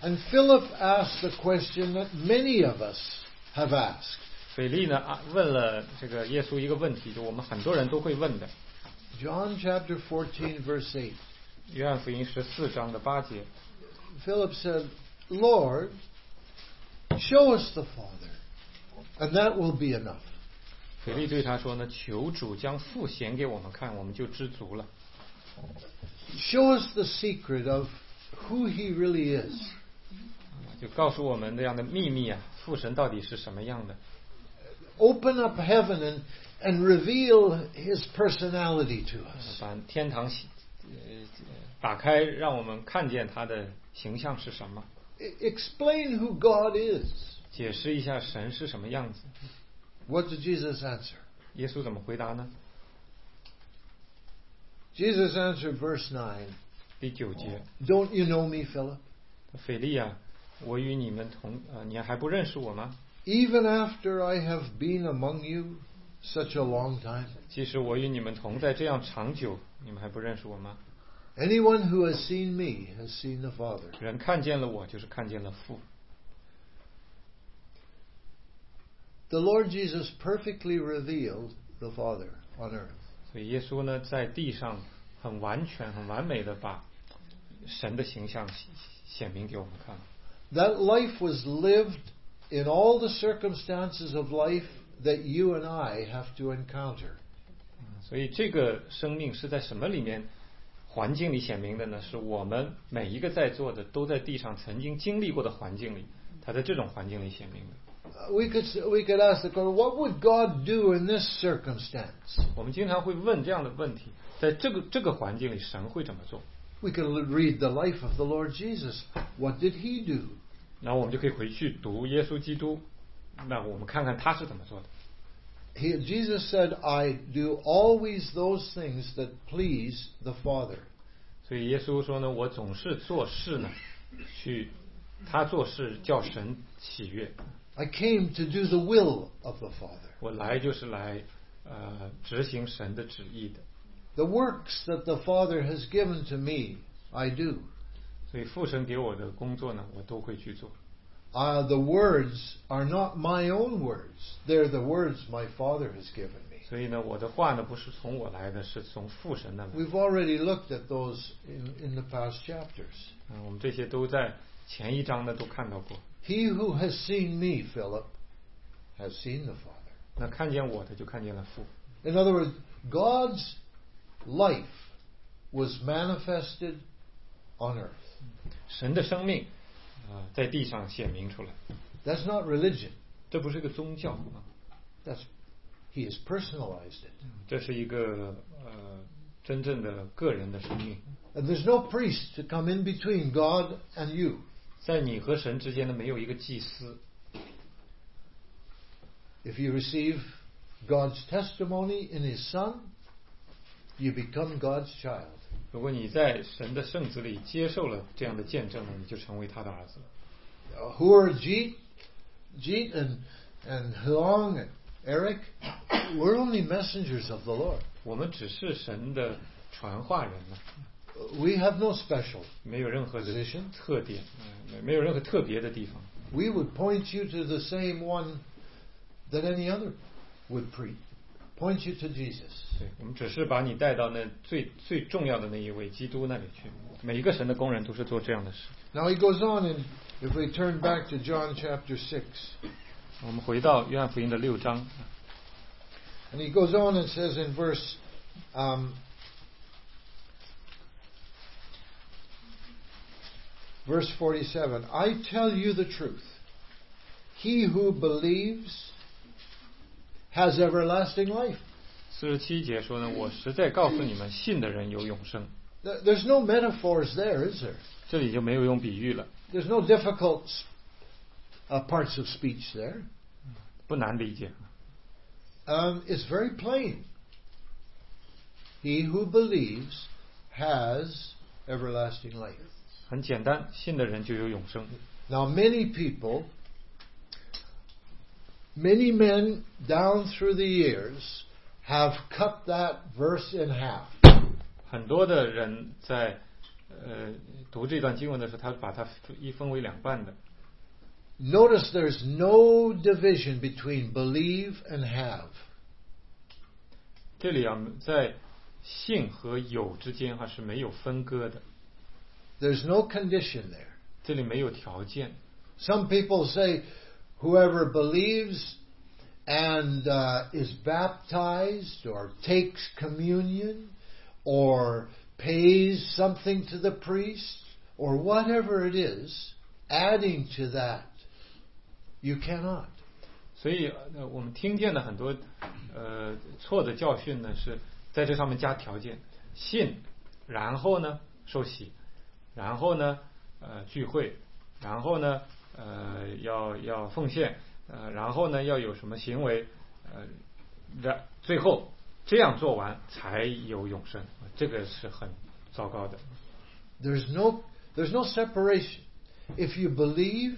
And Philip asked the question that many of us have asked. 腓力呢啊问了这个耶稣一个问题，就我们很多人都会问的。 John chapter fourteen, verse eight. 约翰福音十四章的八节。 Philip said, Lord, show us the Father, and that will be enough. 腓力对他说呢，求主将父显给我们看，我们就知足了。 Show us the secret of who he really is. 就告诉我们这样的秘密啊，父神到底是什么样的。 Open up heaven and, and reveal his personality to us. 把天堂呃打开，让我们看见他的形象是什么。 Explain who God is. 解释一下神是什么样子。 What did Jesus answer? 耶稣怎么回答呢？ Jesus answered verse nine. 第九节。 Don't you know me, Philip? 腓力啊，我与你们同呃，你还不认识我吗？ Even after I have been among you such a long time. 即使我与你们同在这样长久，你们还不认识我吗？ Anyone who has seen me has seen the Father. 人看见了我，就是看见了父。 The Lord Jesus perfectly revealed the Father on earth. 所以耶稣呢，在地上很完全、很完美的把神的形象显明给我们看。 That life was lived in all the circumstances of life that you and I have to encounter. 所以这个生命是在什么里面环境里显明的呢？是我们每一个在座的都在地上曾经经历过的环境里，他在这种环境里显明的。 We could we could ask the question, what would God do in this circumstance? 我们经常会问这样的问题，在这个这个环境里，神会怎么做？ We could read the life of the Lord Jesus. What did he do? 然后我们就可以回去读耶稣基督，那我们看看他是怎么做的。 He, Jesus said, I do always those things that please the Father. 所以耶稣说呢，我总是做事呢，去他做事叫神喜悦。 I came to do the will of the Father. 我来就是来呃执行神的旨意的。 The works that the Father has given to me, I do. 所以父神给我的工作呢，我都会去做。 Uh, the words are not my own words. They're the words my Father has given me. 所以呢，我的话呢不是从我来的，是从父神那来。 We've already looked at those in, in the past chapters. 嗯，我们这些都在前一章呢都看到过。 He who has seen me, Philip, has seen the Father. 那看见我的就看见了父。 In other words, God's life was manifested on earth. 神的生命啊，在地上显明出来。 That's not religion. 这不是一个宗教啊。 That's He has personalized it. 这是一个呃真正的个人的生命。 And there's no priest to come in between God and you. 在你和神之间呢，没有一个祭司。 If you receive God's testimony in His Son, you become God's child. 如果你在神的圣子里接受了这样的见证呢，你就成为他的儿子。 Uh, who are Jeet, Jeet and and Huang and Eric? We're only messengers of the Lord. 我们只是神的传话人呢。 We have no special 没有任何的 position. 特点，嗯，没有任何特别的地方。 We would point you to the same one that any other would preach. Point you to Jesus. 对，我们只是把你带到那最最重要的那一位基督那里去。每一个神的工人都是做这样的事。 Now he goes on, and if we turn back to John chapter six, 我们回到约翰福音的六章， and he goes on and says in verse um, verse forty-seven, I tell you the truth. He who believes has everlasting life. 四十七节说呢，我实在告诉你们，信的人有永生。 There's no metaphors there, is there? 这里就没有用比喻了。 There's no difficult uh, parts of speech there. 不难理解。 Um, it's very plain. He who believes has everlasting life. 很简单，信的人就有永生。 Now, many people, many men down through the years have cut that verse in half. 很多的人在呃读这段经文的时候，他把它一分为两半的。 Notice there's no division between believe and have. 这里啊，在信和有之间哈是没有分割的。 There's no condition there. 这里没有条件。 Some people say, whoever believes and uh, is baptized or takes communion or pays something to the priest or whatever it is, adding to that, you cannot. 所以呃我们听见的很多呃错的教训呢，是在这上面加条件，信，然后呢受洗，然后呢呃聚会，然后呢呃要要奉献，呃然后呢要有什么行为，呃然最后这样做完才有永生，这个是很糟糕的。 There's no there's no separation. If you believe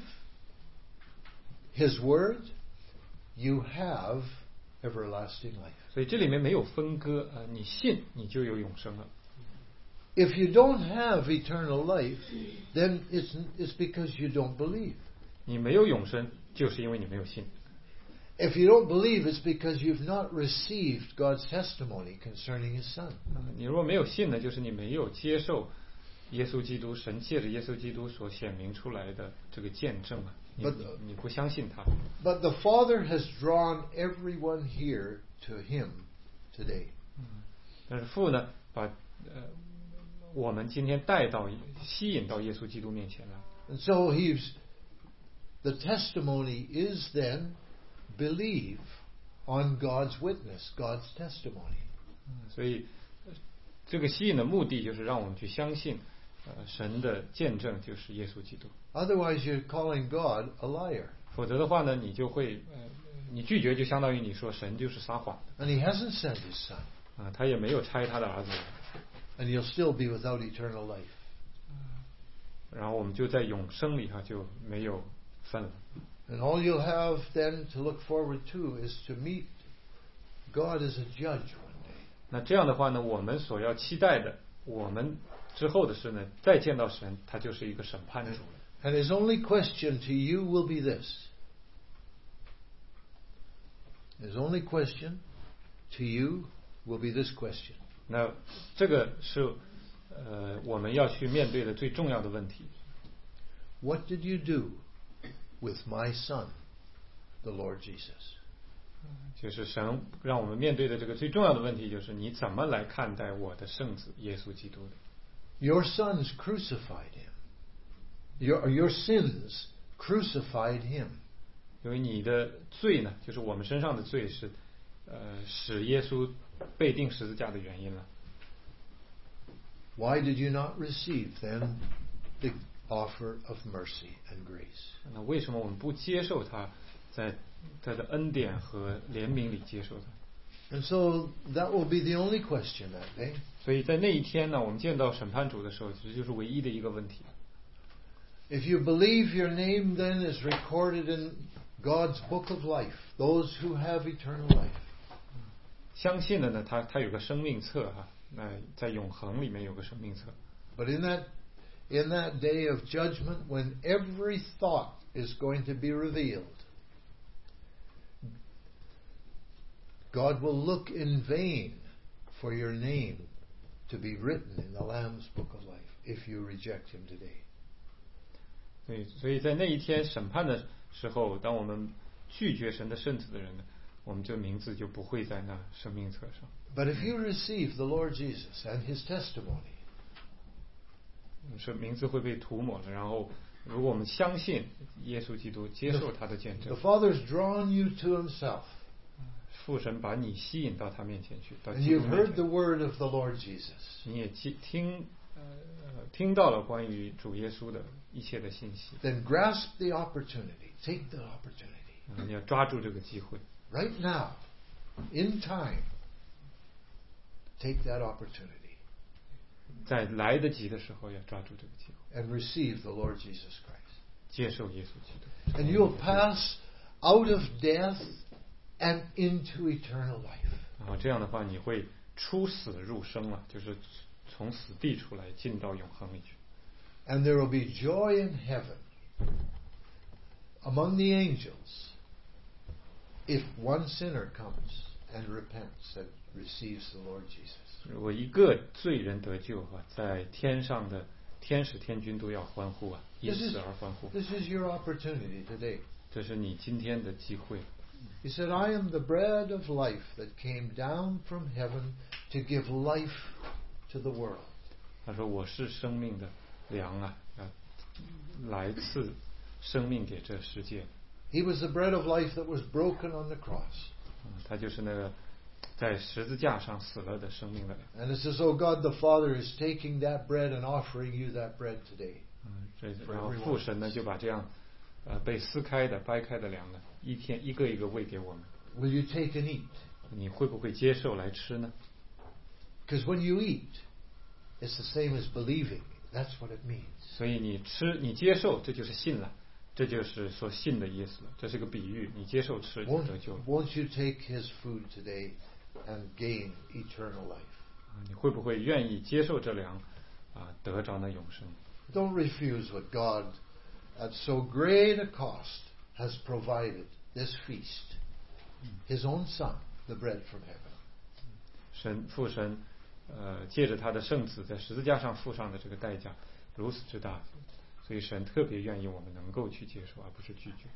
His word, you have everlasting life. 所以这里面没有分割，呃，你信你就有永生了。 If you don't have eternal life, then it's it's because you don't believe. 你没有永生，就是因为你没有信。 If you don't believe, it's because you've not received God's testimony concerning His Son. 你如果没有信呢，就是你没有接受耶稣基督，神借着耶稣基督所显明出来的这个见证啊。你你不相信他。 But the Father has drawn everyone here to Him today. 但是父呢，把呃我们今天带到吸引到耶稣基督面前来。 And so He's the testimony is then believe on God's witness, God's testimony. 所以这个吸引的目的就是让我们去相信，呃，神的见证就是耶稣基督。 Otherwise, you're calling God a liar. 否则的话呢，你就会呃，你拒绝就相当于你说神就是撒谎。 And He hasn't sent His Son. 啊，他也没有差他的儿子。 And you'll still be without eternal life. 然后我们就在永生里哈就没有份了。 And all you'll have then to look forward to is to meet God as a judge one day. 那这样的话呢，我们所要期待的，我们之后的事呢，再见到神，他就是一个审判主。 And His only question to you will be this. His only question to you will be this question. 那这个是呃我们要去面对的最重要的问题。 What did you do with my Son, the Lord Jesus? 就是神让我们面对的这个最重要的问题，就是你怎么来看待我的圣子耶稣基督的？ Your sons crucified Him. Your your sins crucified Him. 因为你的罪呢，就是我们身上的罪是，呃，使耶稣被钉十字架的原因了。 Why did you not receive then the offer of mercy and grace? 那为什么我们不接受他在他的恩典和怜悯里接受他？ And so that will be the only question that day. 所以在那一天呢，我们见到审判主的时候，其实就是唯一的一个问题。 If you believe, your name then is recorded in God's book of life, those who have eternal life. 相信的呢，他他有个生命册哈，那在永恒里面有个生命册。 But in that in that day of judgment, when every thought is going to be revealed, God will look in vain for your name to be written in the Lamb's book of life if you reject Him today. 对，所以在那一天审判的时候，当我们拒绝神的圣子的人呢，我们这名字就不会在那生命册上。 But if you receive the Lord Jesus and His testimony, 是名字会被涂抹了。然后，如果我们相信耶稣基督，接受他的见证 the Father's drawn you to Himself. 父神把你吸引到他面前去，到 And 基督 you've 面 heard 前 the word of the Lord Jesus. 你也听听呃听到了关于主耶稣的一切的信息。 Then grasp the opportunity. Take the opportunity. 嗯，你要抓住这个机会。 Right now, in time, take that opportunity. 在来得及的时候要抓住这个机会。 And receive the Lord Jesus Christ. 接受耶稣基督。 And you'll pass out of death and into eternal life. 然后这样的话，你会出死入生了，就是从死地出来，进到永恒里去。 And there will be joy in heaven among the angels if one sinner comes and repents and receives the Lord Jesus. 如果一个罪人得救啊，在天上的天使天军都要欢呼啊，因此而欢呼。 This is your opportunity today. 这是你今天的机会。 He said, I am the bread of life that came down from heaven to give life to the world. 他说我是生命的粮啊，啊来赐生命给这世界。 He was the bread of life that was broken on the cross. 他就是那个在十字架上死了的生命的粮。 And it's as though God the Father is taking that bread and offering you that bread today. 嗯，这然后父神呢就把这样呃被撕开的掰开的粮呢，一天一个一个喂给我们。 Will you take and eat? 你会不会接受来吃呢？ Because when you eat, it's the same as believing. That's what it means. 所以你吃，你接受，这就是信了，这就是说信的意思了。这是个比喻，你接受吃就得救了。 Won't you take His food today and gain eternal life? 你会不会愿意接受这粮啊，得着那永生？ Don't refuse what God, at so great a cost, has provided this feast. His own Son, the bread from heaven. 神父神，呃，借着他的圣子在十字架上付上的这个代价如此之大，所以神特别愿意我们能够去接受，而不是拒绝。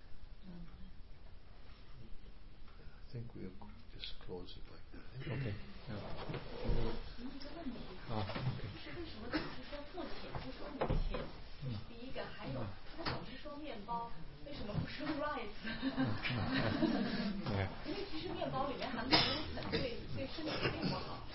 I think we'll just close it like that. OK。啊。 就是为什么总是说父亲不说母亲？第一个，还有他总是说面包，为什么不说 rice？ 因为其实面包里面含的油粉对对身体并不好。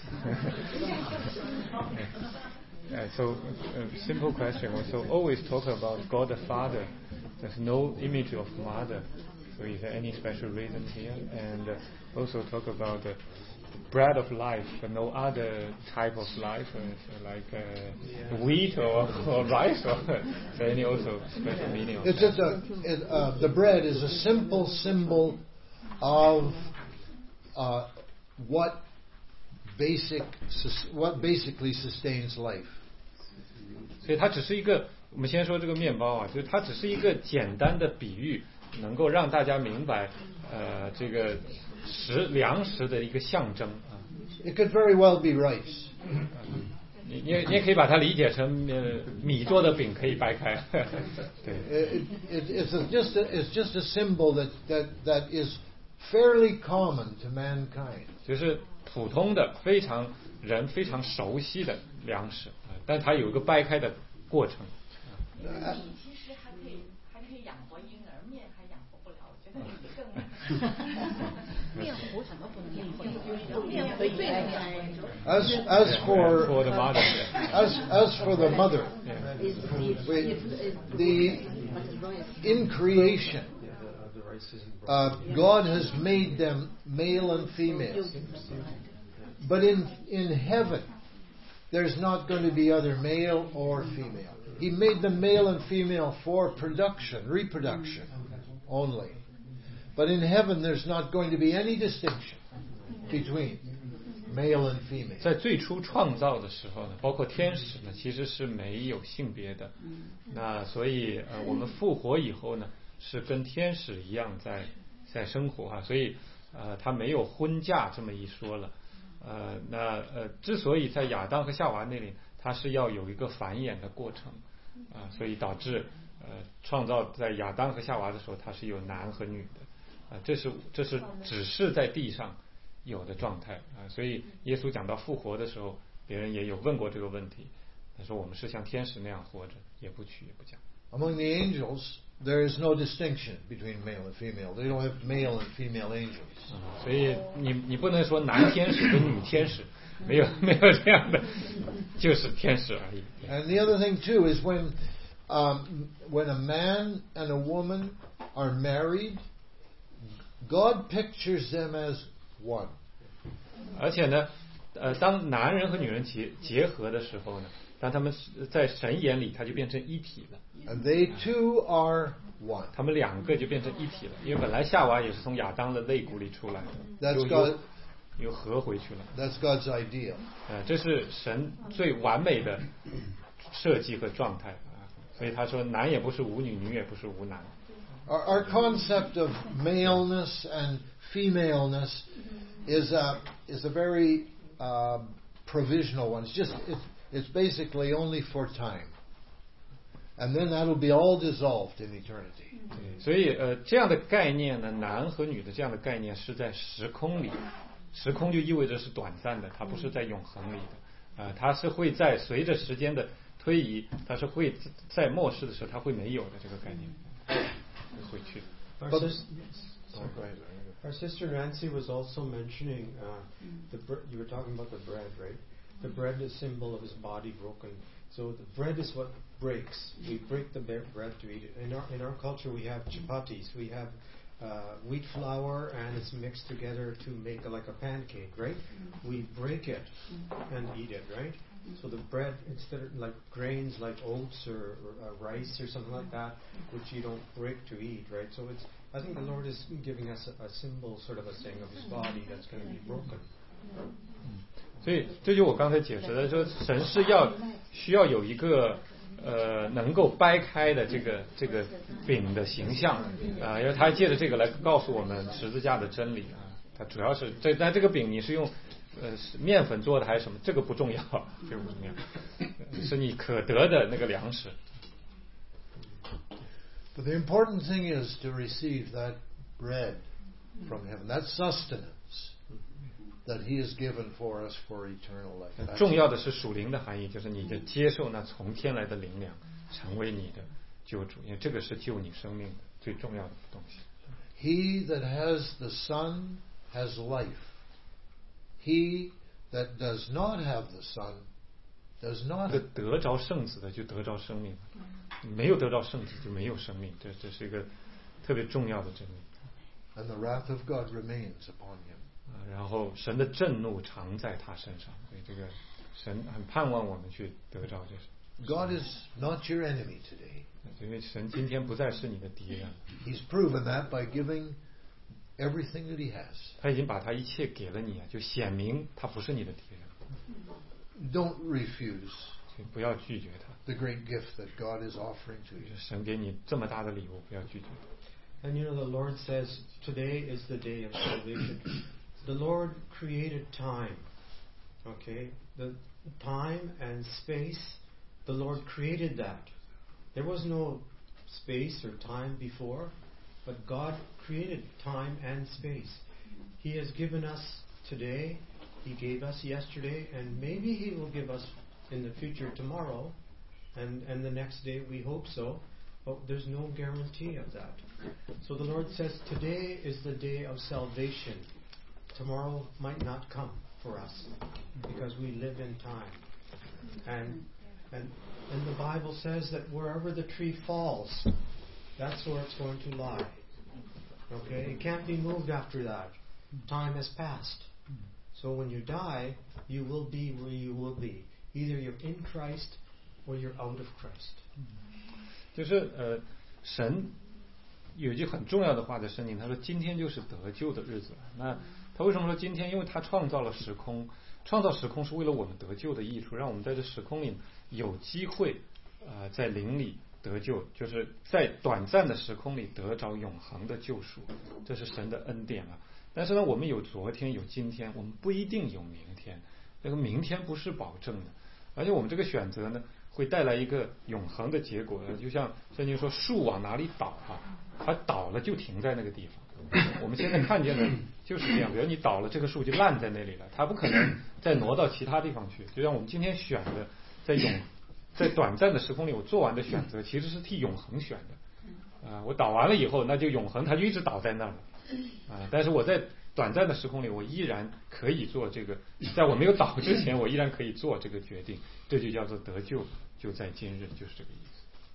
Uh, so, uh, simple question. So, always talk about God the Father. There's no image of mother. So, is there any special reason here? And uh, also talk about the bread of life, but no other type of life, uh, like uh, wheat or, or rice, or is there any also special meaning of it's that? just a, it, uh, the bread is a simple symbol of uh, what basic, what basically sustains life. 所以它只是一个，我们先说这个面包啊，就是它只是一个简单的比喻，能够让大家明白，呃，这个食粮食的一个象征啊。 It could very well be rice. 你你你也可以把它理解成呃米做的饼可以掰开。对。 It, it, it's a, just a, it's just a symbol that that that is fairly common to mankind. 就是普通的、非常人非常熟悉的粮食。但它有一个掰开的过程。 米其实还可以还可以养活婴儿，面还养活不了，我觉得米更。 面糊怎么不能养活婴儿？面糊最能养活婴儿。 As as for for the mother, as as for the mother, we, the in creation, uh, God has made them male and female, but in in heaven. There's not going to be either male or female. He made them male and female for production, reproduction only. But in heaven, there's not going to be any distinction between male and female. 在最初创造的时候呢，包括天使呢，其实是没有性别的。那所以呃，我们复活以后呢，是跟天使一样在在生活啊，所以呃，他没有婚嫁这么一说了。呃，那呃，之所以在亚当和夏娃那里，它是要有一个繁衍的过程啊、呃，所以导致呃，创造在亚当和夏娃的时候，它是有男和女的啊、呃，这是这是只是在地上有的状态啊、呃，所以耶稣讲到复活的时候，别人也有问过这个问题，他说我们是像天使那样活着，也不娶也不嫁。 Among the angels, there is no distinction between male and female. They don't have male and female angels. 所以你你不能说男天使跟女天使，没有没有这样的，就是天使而已。 And the other thing too is when um, when a man and a woman are married, God pictures them as one. 而且呢，呃，当男人和女人结结合的时候呢，当他们在神眼里，他就变成一体了。 And they two are one. 他们两个就变成一体了，因为本来夏娃也是从亚当的肋骨里出来的。 That's God. 又合回去了。 That's God's ideal. 呃，这是神最完美的设计和状态啊。所以他说，男也不是无女，女也不是无男。 Our, our concept of maleness and femaleness is a is a very uh, provisional one. It's just it's, it's basically only for time, and then that'll be all dissolved in eternity. 对，所以呃，这样的概念呢，男和女的这样的概念是在时空里，时空就意味着是短暂的，它不是在永恒里的，啊、呃，它是会在随着时间的推移，它是会在末世的时候它会没有的这个概念。回去。 Our, sis- oh, Our sister Nancy was also mentioning uh, the bre- you were talking about the bread, right? The bread is symbol of his body broken. So the bread is what breaks. We break the be- bread to eat it. In our in our culture, we have chapatis. We have uh, wheat flour, and it's mixed together to make a, like a pancake, right? We break it and eat it, right? So the bread, instead of like grains like oats or, or uh, rice or something like that, which you don't break to eat, right? So it's, I think the Lord is giving us a, a symbol, sort of a saying of His body that's going to be broken. 所以这就我刚才解释的，说神是要需要有一个呃能够掰开的这个这个饼的形象啊、呃，因为他借着这个来告诉我们十字架的真理啊。它主要是这，但这个饼你是用呃面粉做的还是什么？这个不重要，这个不重要，是你可得的那个粮食。 But the important thing is to receive that bread from heaven, that sustenance that He has given for us for eternal life. 重要的是属灵的含义，就是你就接受那从天来的灵粮，成为你的救主，因为这个是救你生命的最重要的东西。 He that has the Son has life. He that does not have the Son does not. 得着圣子的就得着生命，没有得着圣子就没有生命，这这是一个特别重要的真理。 And the wrath of God remains upon him. 然后神的震怒常在他身上，所以这个神很盼望我们去得着这是。 God is not your enemy today. 因为神今天不再是你的敌人。 He's proven that by giving everything that He has. 他已经把他一切给了你，就显明他不是你的敌人。 Don't refuse. 不要拒绝他。 The great gift that God is offering to you. 神给你这么大的礼物，不要拒绝。 And you know, the Lord says, today is the day of salvation. The Lord created time. Okay? The time and space, the Lord created that. There was no space or time before, but God created time and space. He has given us today, He gave us yesterday, and maybe He will give us in the future tomorrow, and, and the next day we hope so. But there's no guarantee of that. So the Lord says today is the day of salvation. Tomorrow might not come for us because we live in time. And and and the Bible says that wherever the tree falls, that's where it's going to lie. Okay? It can't be moved after that. Time has passed. So when you die, you will be where you will be. Either you're in Christ or you're out of Christ. 就是呃，神有一句很重要的话在圣经，他说今天就是得救的日子。那他为什么说今天？因为他创造了时空，创造时空是为了我们得救的益处，让我们在这时空里有机会呃在灵里得救，就是在短暂的时空里得着永恒的救赎，这是神的恩典啊。但是呢，我们有昨天有今天，我们不一定有明天，这个明天不是保证的，而且我们这个选择呢会带来一个永恒的结果。就像圣经说树往哪里倒啊，它倒了就停在那个地方。我们现在看见的就是这样，比如你倒了，这个树就烂在那里了，它不可能再挪到其他地方去。就像我们今天选的在永在短暂的时空里我做完的选择，其实是替永恒选的啊。我倒完了以后，那就永恒它就一直倒在那儿了啊。但是我在短暂的时空里，我依然可以做这个，在我没有倒之前，我依然可以做这个决定，这就叫做得救就在今日，就是这个意思。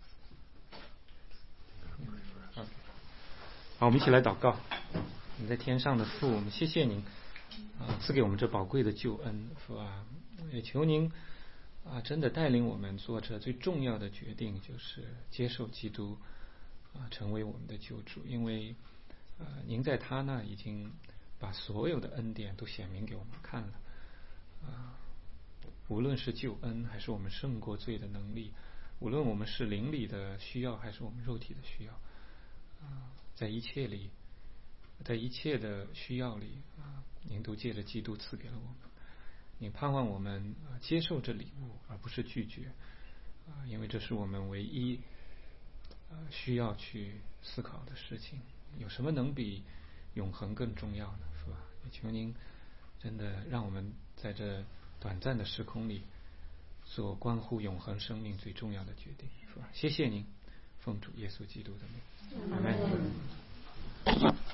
好，我们一起来祷告。你在天上的父，我们谢谢您啊，赐给我们这宝贵的救恩，父啊，也求您啊，真的带领我们做这最重要的决定，就是接受基督啊，成为我们的救主，因为啊，您在他那已经把所有的恩典都显明给我们看了啊。无论是救恩还是我们胜过罪的能力，无论我们是灵里的需要还是我们肉体的需要啊，在一切里，在一切的需要里啊，您都借着基督赐给了我们。你盼望我们啊接受这礼物，而不是拒绝啊，因为这是我们唯一啊需要去思考的事情。有什么能比永恒更重要呢？是吧？也求您真的让我们在这短暂的时空里做关乎永恒生命最重要的决定，是吧？谢谢您，奉主耶稣基督的名，阿门。